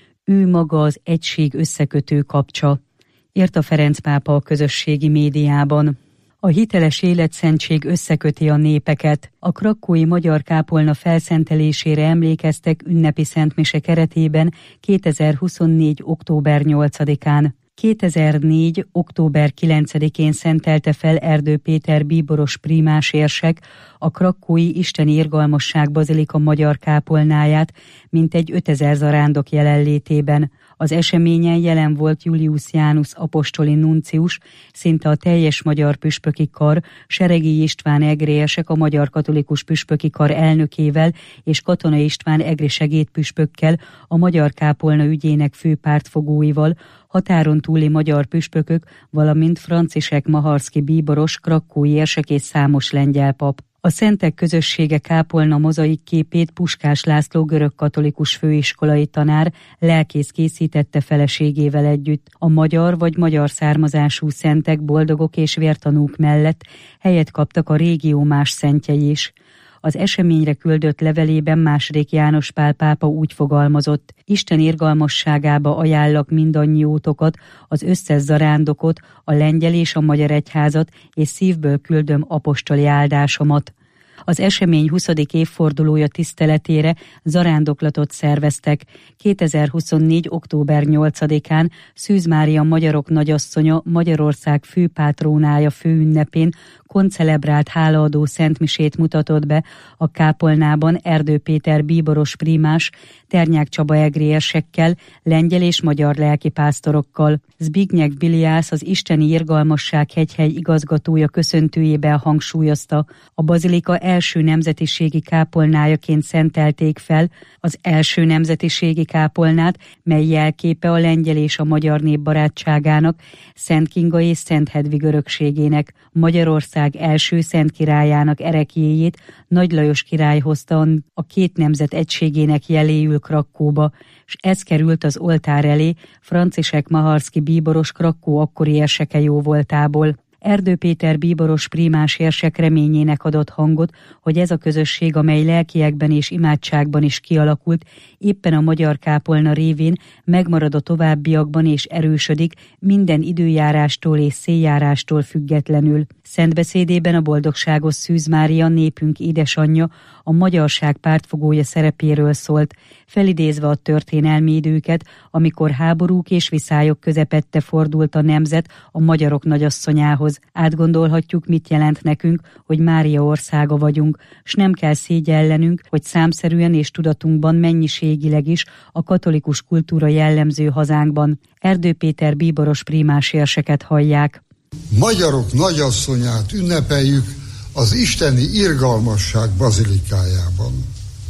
Ő maga az egység összekötő kapcsa, írta Ferenc pápa a közösségi médiában. A hiteles életszentség összeköti a népeket. A krakkói magyar kápolna felszentelésére emlékeztek ünnepi szentmise keretében kétezer-huszonnégy. október nyolcadikán. kétezer-négy. október kilencedikén szentelte fel Erdő Péter bíboros prímás érsek a krakkói Isteni Irgalmasság bazilika magyar kápolnáját, mintegy ötezer zarándok jelenlétében. Az eseményen jelen volt Julius Janus apostoli nuncius, szinte a teljes magyar püspöki kar, Seregi István egri érsek a Magyar Katolikus Püspöki Kar elnökével és Katona István egri segédpüspökkel, a magyar kápolna ügyének főpártfogóival, határon túli magyar püspökök, valamint Franciszek Maharszki bíboros, krakkói érsek és számos lengyel pap. A Szentek Közössége kápolna mozaik képét Puskás László görögkatolikus főiskolai tanár, lelkész készítette feleségével együtt. A magyar vagy magyar származású szentek, boldogok és vértanúk mellett helyet kaptak a régió más szentjei is. Az eseményre küldött levelében második János Pál pápa úgy fogalmazott: Isten irgalmasságába ajánlak mindannyiótokat, az összes zarándokot, a lengyel és a magyar egyházat, és szívből küldöm apostoli áldásomat. Az esemény huszadik évfordulója tiszteletére zarándoklatot szerveztek. kétezer-huszonnégy. október nyolcadikán Szűz Mária magyarok nagyasszonya, Magyarország főpátrónája főünnepén koncelebrált hálaadó szentmisét mutatott be a kápolnában Erdő Péter bíboros prímás, Ternyák Csaba egri érsekkel, lengyel és magyar lelkipásztorokkal. Zbigniew Biliász, az Isteni Irgalmasság hegyhely igazgatója köszöntőjében hangsúlyozta, a bazilika első nemzetiségi kápolnájaként szentelték fel az első nemzetiségi kápolnát, mely jelképe a lengyel és a magyar nép barátságának, Szent Kinga és Szent Hedvig örökségének. Magyarország első szent királyának ereklyéjét Nagy Lajos király hozta a két nemzet egységének jeléül Krakkóba, és ez került az oltár elé Franciszek Maharszki bíboros Krakkó akkori érseke jóvoltából. Erdő Péter bíboros prímás érsek reményének adott hangot, hogy ez a közösség, amely lelkiekben és imádságban is kialakult, éppen a magyar kápolna révén megmarad a továbbiakban és erősödik minden időjárástól és széljárástól függetlenül. Szentbeszédében a boldogságos Szűz Mária, népünk édesanyja, a magyarság pártfogója szerepéről szólt, felidézve a történelmi időket, amikor háborúk és viszályok közepette fordult a nemzet a magyarok nagyasszonyához. Átgondolhatjuk, mit jelent nekünk, hogy Mária országa vagyunk, s nem kell szégyellenünk, hogy számszerűen és tudatunkban mennyiségileg is a katolikus kultúra jellemző hazánkban. Erdő Péter bíboros prímás érseket hallják. Magyarok nagyasszonyát ünnepeljük az Isteni Irgalmasság bazilikájában.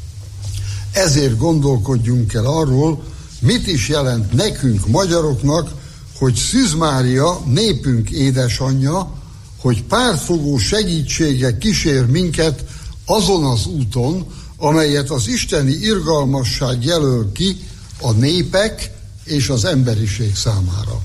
Ezért gondolkodjunk el arról, mit is jelent nekünk magyaroknak, hogy Szűz Mária, népünk édesanyja, hogy pártfogó segítsége kísér minket azon az úton, amelyet az isteni irgalmasság jelöl ki a népek és az emberiség számára.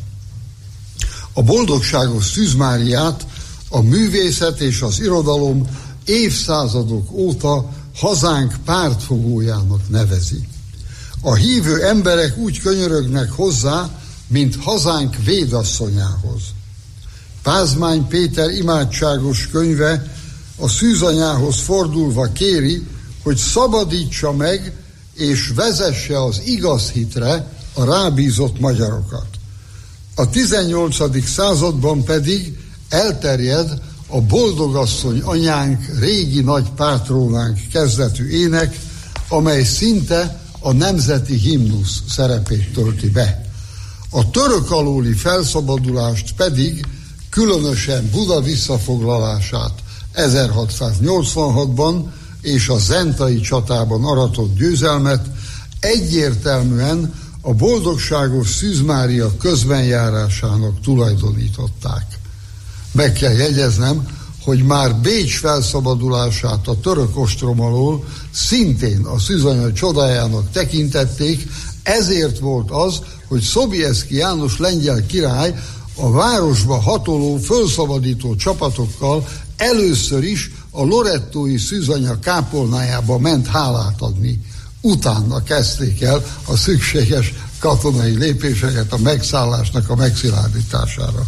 A boldogságos Szűz Máriát a művészet és az irodalom évszázadok óta hazánk pártfogójának nevezi. A hívő emberek úgy könyörögnek hozzá, mint hazánk védasszonyához. Pázmány Péter imádságos könyve a szűzanyához fordulva kéri, hogy szabadítsa meg és vezesse az igaz hitre a rábízott magyarokat. A tizennyolcadik században pedig elterjed a boldogasszony anyánk, régi nagy pátrónánk kezdetű ének, amely szinte a nemzeti himnusz szerepét tölti be. A török alóli felszabadulást pedig, különösen Buda visszafoglalását ezerhatszáznyolcvanhatban és a zentai csatában aratott győzelmet egyértelműen a boldogságos Szűz Mária közbenjárásának tulajdonították. Meg kell jegyeznem, hogy már Bécs felszabadulását a török ostrom alól szintén a szűzanya csodájának tekintették, ezért volt az, hogy Sobieski János lengyel király a városba hatoló fölszabadító csapatokkal először is a lorettói szűzanya kápolnájába ment hálát adni. Utána kezdték el a szükséges katonai lépéseket a megszállásnak a megszilárdítására.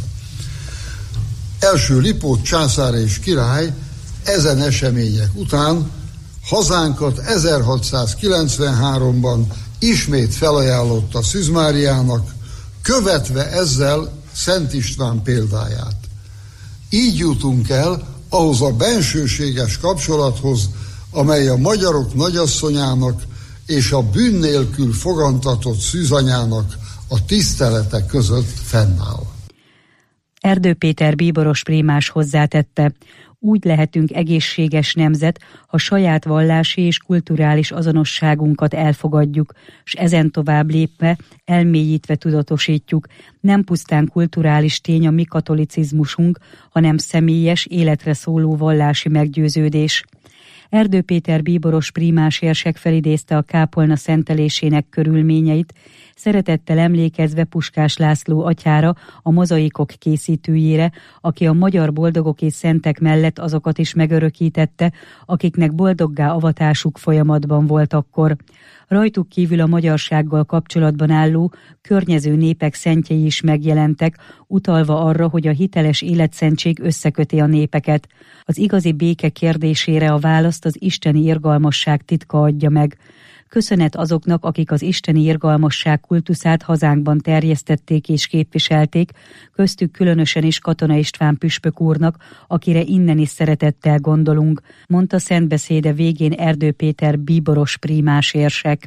Első Lipót császár és király ezen események után hazánkat ezerhatszázkilencvenháromban ismét felajánlotta Szűz Máriának, követve ezzel Szent István példáját. Így jutunk el ahhoz a bensőséges kapcsolathoz, amely a magyarok nagyasszonyának és a bűn nélkül fogantatott szűzanyának a tisztelete között fennáll. Erdő Péter bíboros prímás hozzátette, úgy lehetünk egészséges nemzet, ha saját vallási és kulturális azonosságunkat elfogadjuk, s ezen tovább lépve, elmélyítve tudatosítjuk, nem pusztán kulturális tény a mi katolicizmusunk, hanem személyes, életre szóló vallási meggyőződés. Erdő Péter bíboros prímás érsek felidézte a kápolna szentelésének körülményeit, szeretettel emlékezve Puskás László atyára, a mozaikok készítőjére, aki a magyar boldogok és szentek mellett azokat is megörökítette, akiknek boldoggá avatásuk folyamatban volt akkor. Rajtuk kívül a magyarsággal kapcsolatban álló környező népek szentjei is megjelentek, utalva arra, hogy a hiteles életszentség összeköti a népeket. Az igazi béke kérdésére a választ az isteni irgalmasság titka adja meg. Köszönet azoknak, akik az isteni irgalmasság kultuszát hazánkban terjesztették és képviselték, köztük különösen is Katona István püspök úrnak, akire innen is szeretettel gondolunk, mondta szentbeszéde végén Erdő Péter bíboros prímás érsek.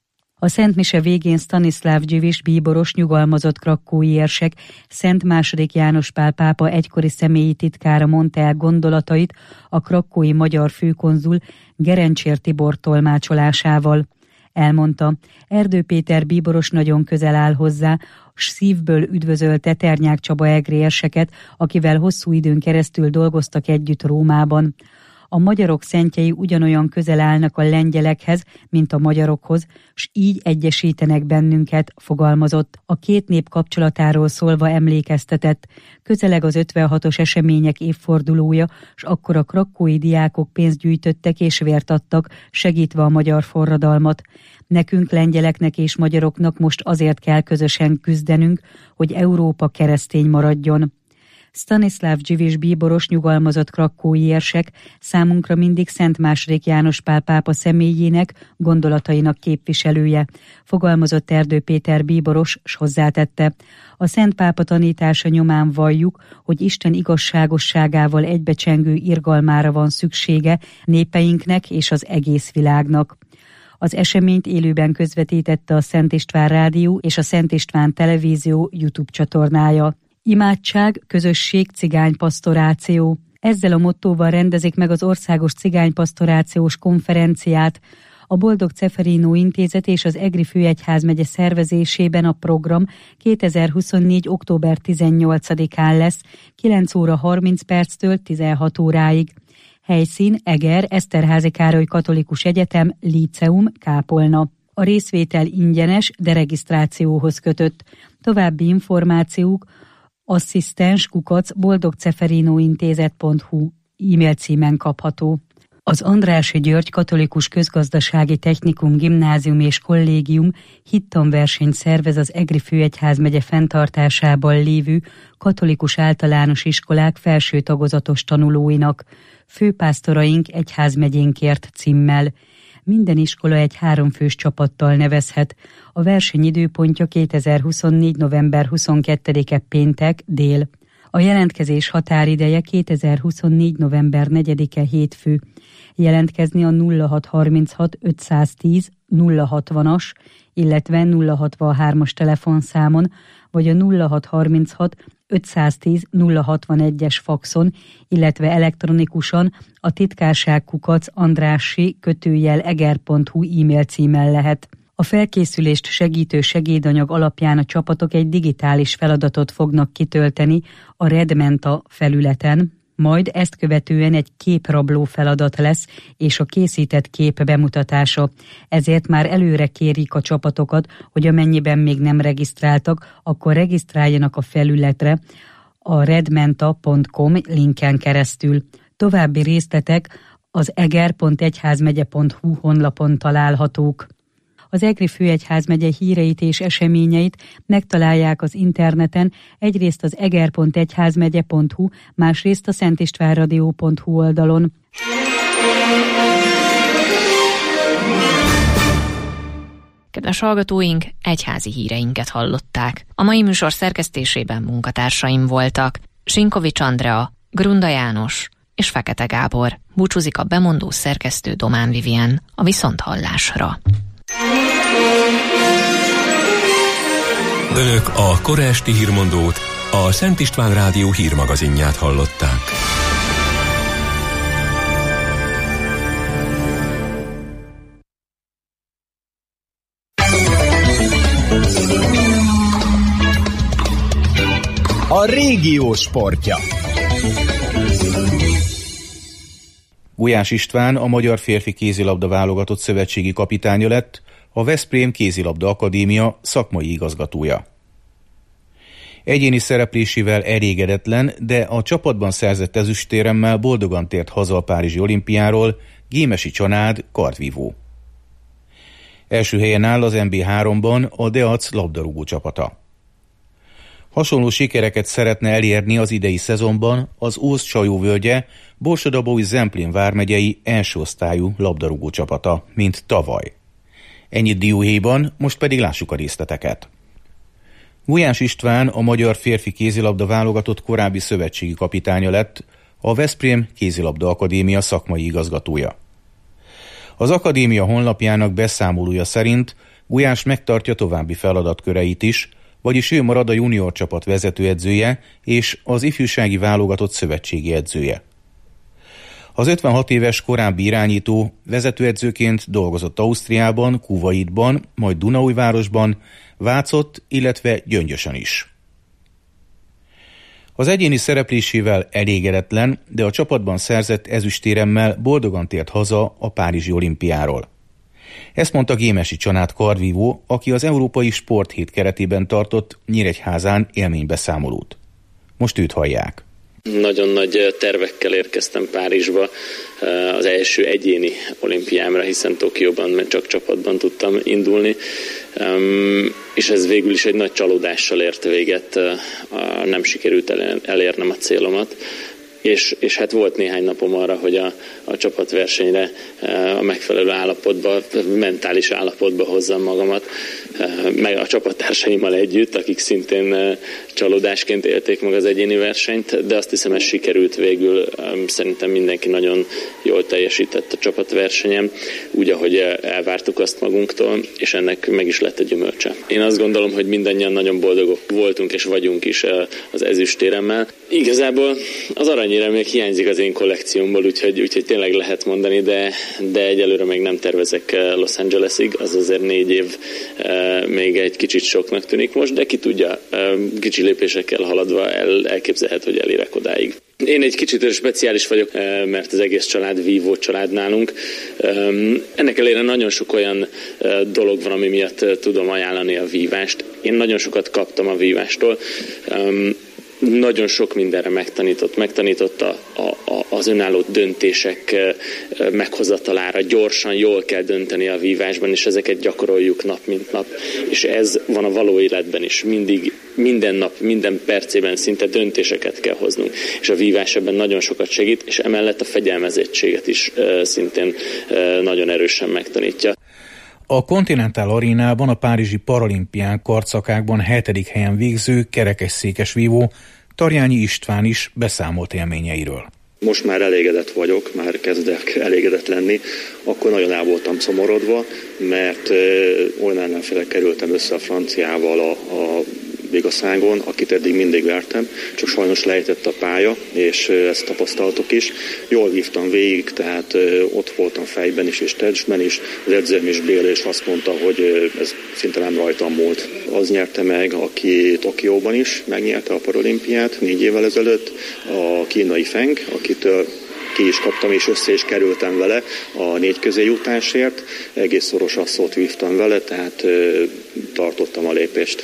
A Szent Mise végén Stanislav Dziwisz bíboros nyugalmazott krakkói érsek Szent második János Pál pápa egykori személyi titkára mondta el gondolatait a krakkói magyar főkonzul Gerencsér Tibor tolmácsolásával. Elmondta, Erdő Péter bíboros nagyon közel áll hozzá, s szívből üdvözölte Ternyák Csaba egri érseket, akivel hosszú időn keresztül dolgoztak együtt Rómában. A magyarok szentjei ugyanolyan közel állnak a lengyelekhez, mint a magyarokhoz, s így egyesítenek bennünket, fogalmazott. A két nép kapcsolatáról szólva emlékeztetett. Közeleg az ötvenhatos események évfordulója, s akkor a krakkói diákok pénzt gyűjtöttek és vért adtak, segítve a magyar forradalmat. Nekünk, lengyeleknek és magyaroknak most azért kell közösen küzdenünk, hogy Európa keresztény maradjon. Stanislav Dziwisz bíboros nyugalmazott krakkói érsek számunkra mindig Szent második János Pál pápa személyének, gondolatainak képviselője, fogalmazott Erdő Péter bíboros, s hozzátette. A Szent pápa tanítása nyomán valljuk, hogy Isten igazságosságával egybecsengő irgalmára van szüksége népeinknek és az egész világnak. Az eseményt élőben közvetítette a Szent István Rádió és a Szent István Televízió YouTube csatornája. Imádság, közösség, cigánypastoráció. Ezzel a mottóval rendezik meg az Országos Cigánypastorációs Konferenciát. A Boldog Ceferino Intézet és az Egri Főegyházmegye szervezésében a program kétezer-huszonnégy. október tizennyolcadikán lesz, kilenc óra harminc perctől tizenhat óráig. Helyszín Eger, Eszterházy Károly Katolikus Egyetem, Líceum, Kápolna. A részvétel ingyenes, de regisztrációhoz kötött. További információk asszisztens kukac boldogceferinointézet pont hu e-mail címen kapható. Az Andrássy György Katolikus Közgazdasági Technikum Gimnázium és Kollégium hittanversenyt szervez az Egri Főegyházmegye fenntartásában lévő katolikus általános iskolák felső tagozatos tanulóinak. Főpásztoraink egyházmegyénkért címmel. Minden iskola egy háromfős csapattal nevezhet. A verseny időpontja kétezer-huszonnégy. november huszonkettedike péntek dél. A jelentkezés határideje kétezer-huszonnégy. november negyedike hétfő. Jelentkezni a nulla hat harminchat ötszáztíz nulla hatvanas, illetve nulla hatvanhármas telefonszámon, vagy a nulla hat harminchat ötszáztíz nulla hatvanegyes faxon, illetve elektronikusan a titkárság kukac andrássy kötőjel eger pont hu e-mail címen lehet. A felkészülést segítő segédanyag alapján a csapatok egy digitális feladatot fognak kitölteni a Redmenta felületen, majd ezt követően egy képrabló feladat lesz, és a készített kép bemutatása. Ezért már előre kérik a csapatokat, hogy amennyiben még nem regisztráltak, akkor regisztráljanak a felületre a redmenta pont com linken keresztül. További részletek az eger pont egyházmegye pont hu honlapon találhatók. Az Egri főegyházmegye híreit és eseményeit megtalálják az interneten, egyrészt az eger pont egyházmegye pont hu, másrészt a szentistvánradio pont hu oldalon. Kedves hallgatóink, egyházi híreinket hallották. A mai műsor szerkesztésében munkatársaim voltak Sinkovics Andrea, Grunda János és Fekete Gábor. Búcsúzik a bemondó szerkesztő Domán Vivien. A viszonthallásra. Önök a kora esti hírmondót, a Szent István Rádió hírmagazinját hallották. A régió sportja. Gulyás István a Magyar Férfi Kézilabda Válogatott szövetségi kapitánya lett, a Veszprém Kézilabda Akadémia szakmai igazgatója. Egyéni szereplésével elégedetlen, de a csapatban szerzett ezüstéremmel boldogan tért haza a párizsi olimpiáról Gémesi Csanád kardvívó. Első helyen áll az em bé háromban a Deac labdarúgó csapata. Hasonló sikereket szeretne elérni az idei szezonban az Ózd-Csajó-völgye Borsod-Abaúj-Zemplén vármegyei első osztályú labdarúgó csapata, mint tavaly. Ennyit dióhéjban, most pedig lássuk a részleteket. Gulyás István a Magyar Férfi Kézilabda Válogatott korábbi szövetségi kapitánya lett, a Veszprém Kézilabda Akadémia szakmai igazgatója. Az akadémia honlapjának beszámolója szerint Gulyás megtartja további feladatköreit is, vagyis ő marad a junior csapat vezetőedzője és az ifjúsági válogatott szövetségi edzője. Az ötvenhat éves korábbi irányító vezetőedzőként dolgozott Ausztriában, Kuwaitban, majd Dunaújvárosban, Vácott, illetve Gyöngyösön is. Az egyéni szereplésével elégedetlen, de a csapatban szerzett ezüstéremmel boldogan tért haza a párizsi olimpiáról. Ezt mondta Gémesi Csanád kardvívó, aki az Európai Sporthét keretében tartott Nyíregyházán élménybeszámolót. Most őt hallják. Nagyon nagy tervekkel érkeztem Párizsba az első egyéni olimpiámra, hiszen Tokióban csak csapatban tudtam indulni, és ez végül is egy nagy csalódással ért véget, nem sikerült elérnem a célomat. És, és hát volt néhány napom arra, hogy a, a csapatversenyre a megfelelő állapotba, mentális állapotba hozzam magamat, meg a csapattársaimmal együtt, akik szintén csalódásként élték meg az egyéni versenyt, de azt hiszem, ez sikerült végül. Szerintem mindenki nagyon jól teljesített a csapatversenyem, úgy, ahogy elvártuk azt magunktól, és ennek meg is lett a gyümölcse. Én azt gondolom, hogy mindannyian nagyon boldogok voltunk és vagyunk is az ezüstéremmel. Igazából az aranyérem még hiányzik az én kollekciómból, úgyhogy, úgyhogy tényleg lehet mondani, de, de egyelőre még nem tervezek Los Angelesig, az azért négy év még egy kicsit soknak tűnik most, de ki tudja, kicsi lépésekkel haladva el, elképzelhet, hogy elérek odáig. Én egy kicsit speciális vagyok, mert az egész család vívó család nálunk. Ennek ellenére nagyon sok olyan dolog van, ami miatt tudom ajánlani a vívást. Én nagyon sokat kaptam a vívástól. Nagyon sok mindenre megtanított. Megtanította a, a, az önálló döntések meghozatalára. Gyorsan, jól kell dönteni a vívásban, és ezeket gyakoroljuk nap, mint nap. És ez van a való életben is. Mindig, minden nap, minden percében szinte döntéseket kell hoznunk. És a vívás ebben nagyon sokat segít, és emellett a fegyelmezettséget is szintén nagyon erősen megtanítja. A Continental Arénában a párizsi paralimpián kartszakákban hetedik helyen végző kerekesszékes vívó Tarjányi István is beszámolt élményeiről. Most már elégedett vagyok, már kezdek elégedett lenni. Akkor nagyon el voltam szomorodva, mert olyan ellenfélek kerültem össze a franciával a, a Bigaszágon, akit eddig mindig vertem, csak sajnos lejtett a pálya, és ezt tapasztaltok is. Jól vívtam végig, tehát ott voltam fejben is és testben is. Az edzőm is Béla is azt mondta, hogy ez szinte nem rajtam múlt. Az nyerte meg, aki Tokióban is megnyerte a paralimpiát négy évvel ezelőtt, a kínai Feng, akitől ki is kaptam, és össze is kerültem vele a négy közéjutásért. Egész szoros asszót vívtam vele, tehát ö, tartottam a lépést.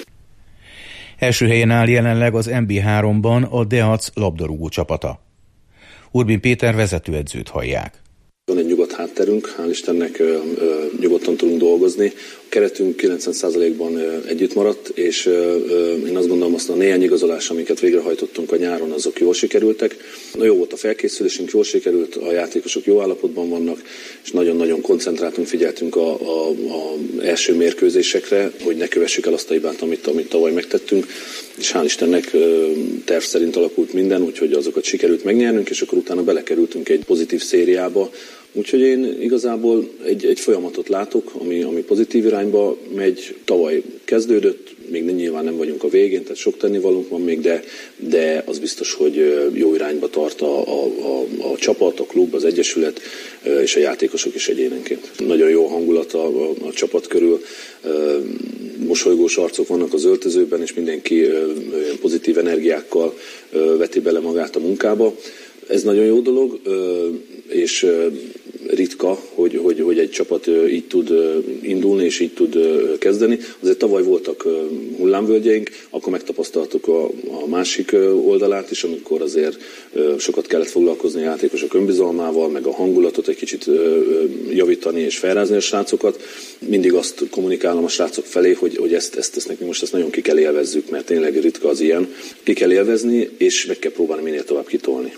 Első helyen áll jelenleg az em bé háromban a Deac labdarúgó csapata. Urbin Péter vezetőedzőt hallják. Van egy nyugodt hátterünk, hál' Istennek ö, ö, nyugodtan tudunk dolgozni. A keretünk kilencven százalékban ö, együtt maradt, és ö, ö, én azt gondolom, azt a néhány igazolás, amiket végrehajtottunk a nyáron, azok jól sikerültek. Na, jó volt a felkészülésünk, jól sikerült, a játékosok jó állapotban vannak, és nagyon-nagyon koncentráltunk, figyeltünk a, a, a első mérkőzésekre, hogy ne kövessük el azt a hibát, amit, amit tavaly megtettünk, és hál' Istennek ö, terv szerint alakult minden, úgyhogy azokat sikerült megnyernünk, és akkor utána belekerültünk egy pozitív szériába. Úgyhogy én igazából egy, egy folyamatot látok, ami, ami pozitív irányba megy. Tavaly kezdődött, még nyilván nem vagyunk a végén, tehát sok tennivalónk van még, de, de az biztos, hogy jó irányba tart a, a, a, a csapat, a klub, az egyesület és a játékosok is egyénenként. Nagyon jó hangulat a, a, a csapat körül, mosolygós arcok vannak az öltözőben, és mindenki pozitív energiákkal veti bele magát a munkába. Ez nagyon jó dolog, és ritka, hogy, hogy, hogy egy csapat így tud indulni, és így tud kezdeni. Azért tavaly voltak hullámvölgyeink, akkor megtapasztaltuk a, a másik oldalát is, amikor azért sokat kellett foglalkozni a játékosok önbizalmával, meg a hangulatot egy kicsit javítani és felrázni a srácokat. Mindig azt kommunikálom a srácok felé, hogy, hogy ezt, ezt, ezt nekünk most ezt nagyon ki kell élvezzük, mert tényleg ritka az ilyen. Ki kell élvezni, és meg kell próbálni minél tovább kitolni.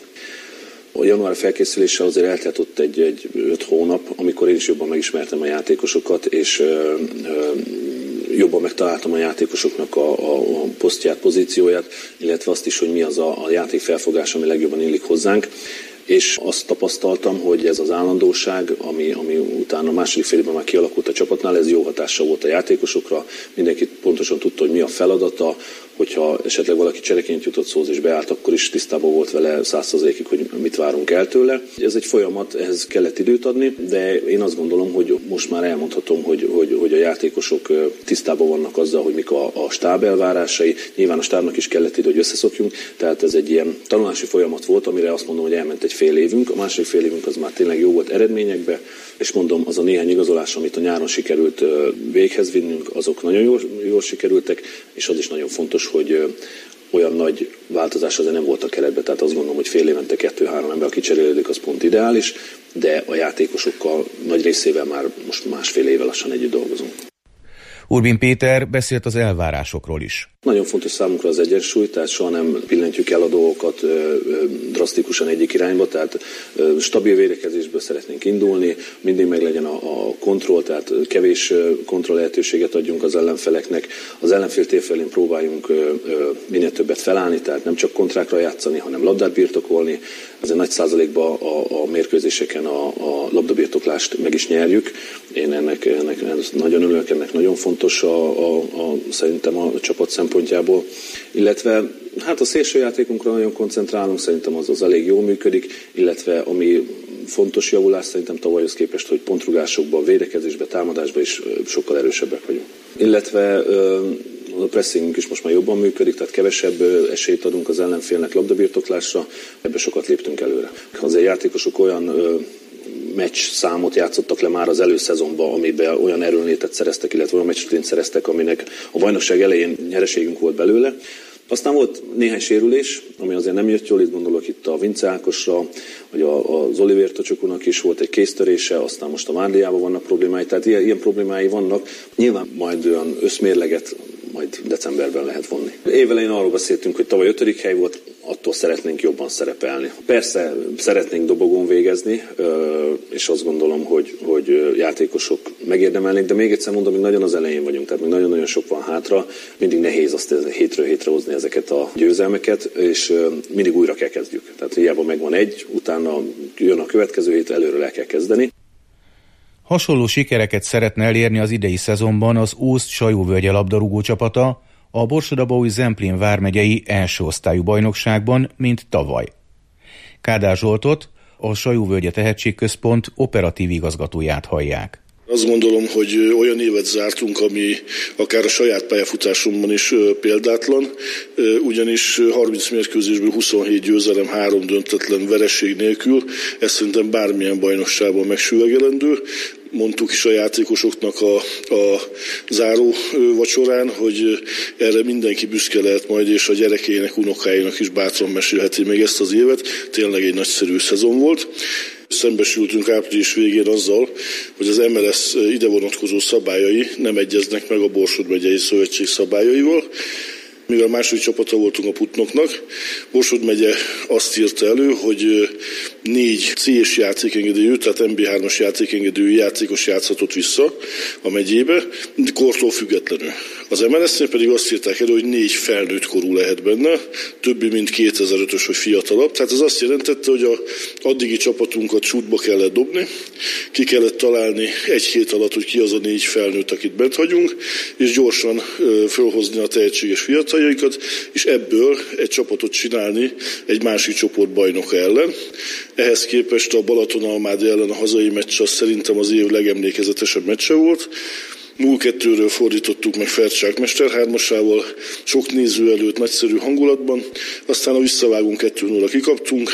A január felkészüléssel azért eltelt ott egy, egy öt hónap, amikor én is jobban megismertem a játékosokat, és ö, ö, jobban megtaláltam a játékosoknak a, a, a posztját, pozícióját, illetve azt is, hogy mi az a, a játékfelfogás, ami legjobban illik hozzánk. És azt tapasztaltam, hogy ez az állandóság, ami, ami utána a második fél évben már kialakult a csapatnál, ez jó hatással volt a játékosokra, mindenki pontosan tudta, hogy mi a feladata, hogyha esetleg valaki csereként jutott szóhoz és beállt, akkor is tisztában volt vele száz százalékig, hogy mit várunk el tőle. Ez egy folyamat, ehhez kellett időt adni, de én azt gondolom, hogy most már elmondhatom, hogy, hogy, hogy a játékosok tisztában vannak azzal, hogy mik a, a stáb elvárásai. Nyilván a stábnak is kellett idő, hogy összeszokjunk, tehát ez egy ilyen tanulási folyamat volt, amire azt mondom, hogy elment egy fél évünk. A második fél évünk az már tényleg jó volt eredményekbe, és mondom, az a néhány igazolás, amit a nyáron sikerült véghez vinnünk, azok nagyon jól, jól sikerültek, és az is nagyon fontos, hogy olyan nagy változás azért nem volt a keretben, tehát azt gondolom, hogy fél évente kettő-három ember, aki cserélődik, az pont ideális, de a játékosokkal nagy részével már most másfél éve lassan együtt dolgozunk. Urbin Péter beszélt az elvárásokról is. Nagyon fontos számunkra az egyensúly, tehát soha nem pillentjük el a dolgokat drasztikusan egyik irányba, tehát stabil védekezésből szeretnénk indulni, mindig meg legyen a, a kontroll, tehát kevés kontroll lehetőséget adjunk az ellenfeleknek. Az ellenfél térfelén próbáljunk minél többet felállni, tehát nem csak kontrákra játszani, hanem labdát birtokolni. Azért nagy százalékban a, a mérkőzéseken a, a labdabirtoklást meg is nyerjük. Én ennek, ennek nagyon örülök, ennek nagyon fontos a, a, a, szerintem a csapat szempontjából. Illetve hát a szélsőjátékunkra nagyon koncentrálunk, szerintem az, az elég jól működik, illetve ami fontos javulás szerintem tavalyhoz képest, hogy pontrugásokban, védekezésben, támadásban is sokkal erősebbek vagyunk. Illetve a pressingünk is most már jobban működik, tehát kevesebb esélyt adunk az ellenfélnek labdabirtoklásra, ebbe sokat léptünk előre. Azért játékosok olyan meccs számot játszottak le már az előszezonban, amiben olyan erőnlétet szereztek, illetve olyan meccsként szereztek, aminek a bajnokság elején nyereségünk volt belőle. Aztán volt néhány sérülés, ami azért nem jött jól, itt gondolok itt a Vince Ákosra, vagy az Oliver Tocsokunak is volt egy kéztörése, aztán most a Márliában vannak problémái, tehát ilyen, ilyen problémái vannak. Nyilván majd olyan összmérleget majd decemberben lehet vonni. Évelején arról beszéltünk, hogy tavaly ötödik hely volt, attól szeretnénk jobban szerepelni. Persze szeretnénk dobogón végezni, és azt gondolom, hogy, hogy játékosok megérdemelnék, de még egyszer mondom, még nagyon az elején vagyunk, tehát még nagyon-nagyon sok van hátra, mindig nehéz azt hétről hétre hozni ezeket a győzelmeket, és mindig újra kell kezdjük. Tehát hiába megvan egy, utána jön a következő hét, előről el kell kezdeni. Hasonló sikereket szeretne elérni az idei szezonban az Ózd Sajóvölgye labdarúgó csapata, a Borsod-Abaúj-Zemplén vármegyei első osztályú bajnokságban, mint tavaly. Kádár Zsoltot, a Sajó-völgye Tehetségközpont operatív igazgatóját hallják. Azt gondolom, hogy olyan évet zártunk, ami akár a saját pályafutásomban is példátlan, ugyanis harminc mérkőzésből huszonhét győzelem, három döntetlen vereség nélkül, ez szerintem bármilyen bajnokságban megsüvegelendő. Mondtuk is a játékosoknak a, a záró vacsorán, hogy erre mindenki büszke lehet majd, és a gyerekeinek, unokáinak is bátran mesélheti még ezt az évet. Tényleg egy nagyszerű szezon volt. Szembesültünk április végén azzal, hogy az em el es ide vonatkozó szabályai nem egyeznek meg a Borsod megyei szövetség szabályaival. Mivel második csapata voltunk a Putnoknak, Borsod megye azt írta elő, hogy négy cé-s játékengedélyű, tehát em bé hármas játékengedélyű játékos játszhatott vissza a megyébe, kortól függetlenül. Az em el es-nél pedig azt írták elő, hogy négy felnőtt korú lehet benne, többi mint kétezer-ötös vagy fiatalabb. Tehát ez azt jelentette, hogy a addigi csapatunkat sútba kellett dobni, ki kellett találni egy hét alatt, hogy ki az a négy felnőtt, akit bent hagyunk, és gyorsan fölhozni a tehetséges fiataljaikat, és ebből egy csapatot csinálni egy másik csoport bajnoka ellen. Ehhez képest a Balatonalmádi ellen a hazai meccs az szerintem az év legemlékezetesebb meccse volt. nulla kettőről fordítottuk meg Fercsák mesterhármasával, sok néző előtt nagyszerű hangulatban, aztán a visszavágón kettő nulla kikaptunk.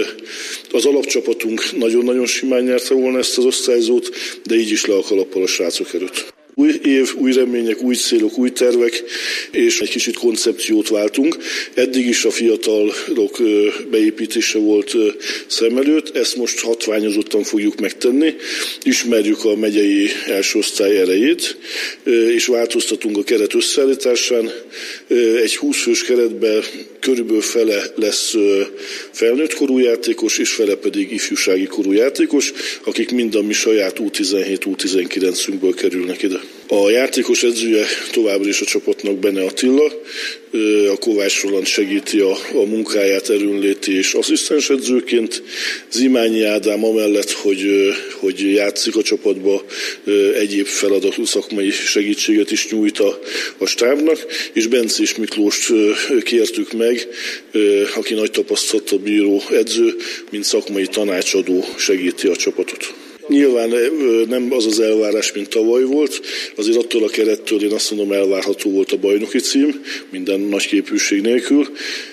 Az alapcsapatunk nagyon-nagyon simán nyerte volna ezt az osztályzót, de így is le a kalappal a srácok előtt. Új év, új remények, új célok, új tervek, és egy kicsit koncepciót váltunk. Eddig is a fiatalok beépítése volt szem előtt, ezt most hatványozottan fogjuk megtenni. Ismerjük a megyei első osztály erejét, és változtatunk a keret összeállításán. Egy húsz fős keretben körülbelül fele lesz felnőtt korú játékos, és fele pedig ifjúsági korú játékos, akik mind a mi saját U tizenhét U tizenkilencünkből kerülnek ide. A játékos edzője továbbra is a csapatnak Bene Attila, a Kovács Roland segíti a, a munkáját erőnléti és asszisztens edzőként. Zimányi Ádám amellett, hogy, hogy játszik a csapatba, egyéb feladatú szakmai segítséget is nyújt a, a stábnak, és Bencés Miklóst kértük meg, aki nagy tapasztalattal bíró edző, mint szakmai tanácsadó segíti a csapatot. Nyilván nem az az elvárás, mint tavaly volt, azért attól a kerettől én azt mondom elvárható volt a bajnoki cím, minden nagy képűség nélkül.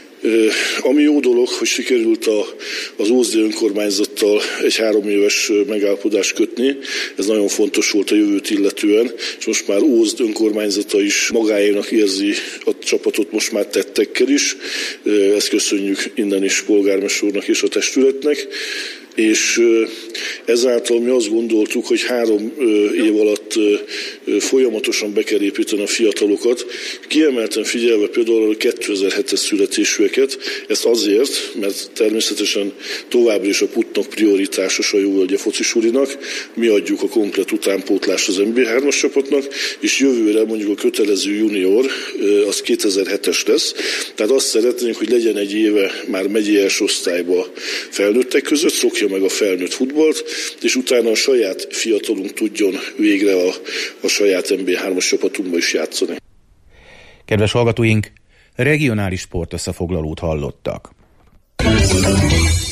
Ami jó dolog, hogy sikerült a, az Ózdi önkormányzattal egy három éves megállapodást kötni, ez nagyon fontos volt a jövőt illetően, és most már Ózd önkormányzata is magáénak érzi a csapatot most már tettekkel is, ezt köszönjük innen is polgármester úrnak és a testületnek. És ezáltal mi azt gondoltuk, hogy három év alatt folyamatosan be kell építeni a fiatalokat, kiemelten figyelve például a kétezer-hetes születésűeket, ezt azért, mert természetesen továbbra is a Putnok prioritásos a Jó-völgye focisúrinak, mi adjuk a komplet utánpótlást az em bé hármas csapatnak, és jövőre mondjuk a kötelező junior az kétezer-hetes lesz, tehát azt szeretnénk, hogy legyen egy éve már megyei első osztályba felnőttek között, szokja meg a felnőtt futballt, és utána a saját fiatalunk tudjon végre a, a saját em bé hármas csapatunkba is játszani. Kedves hallgatóink, regionális sport összefoglalót hallottak.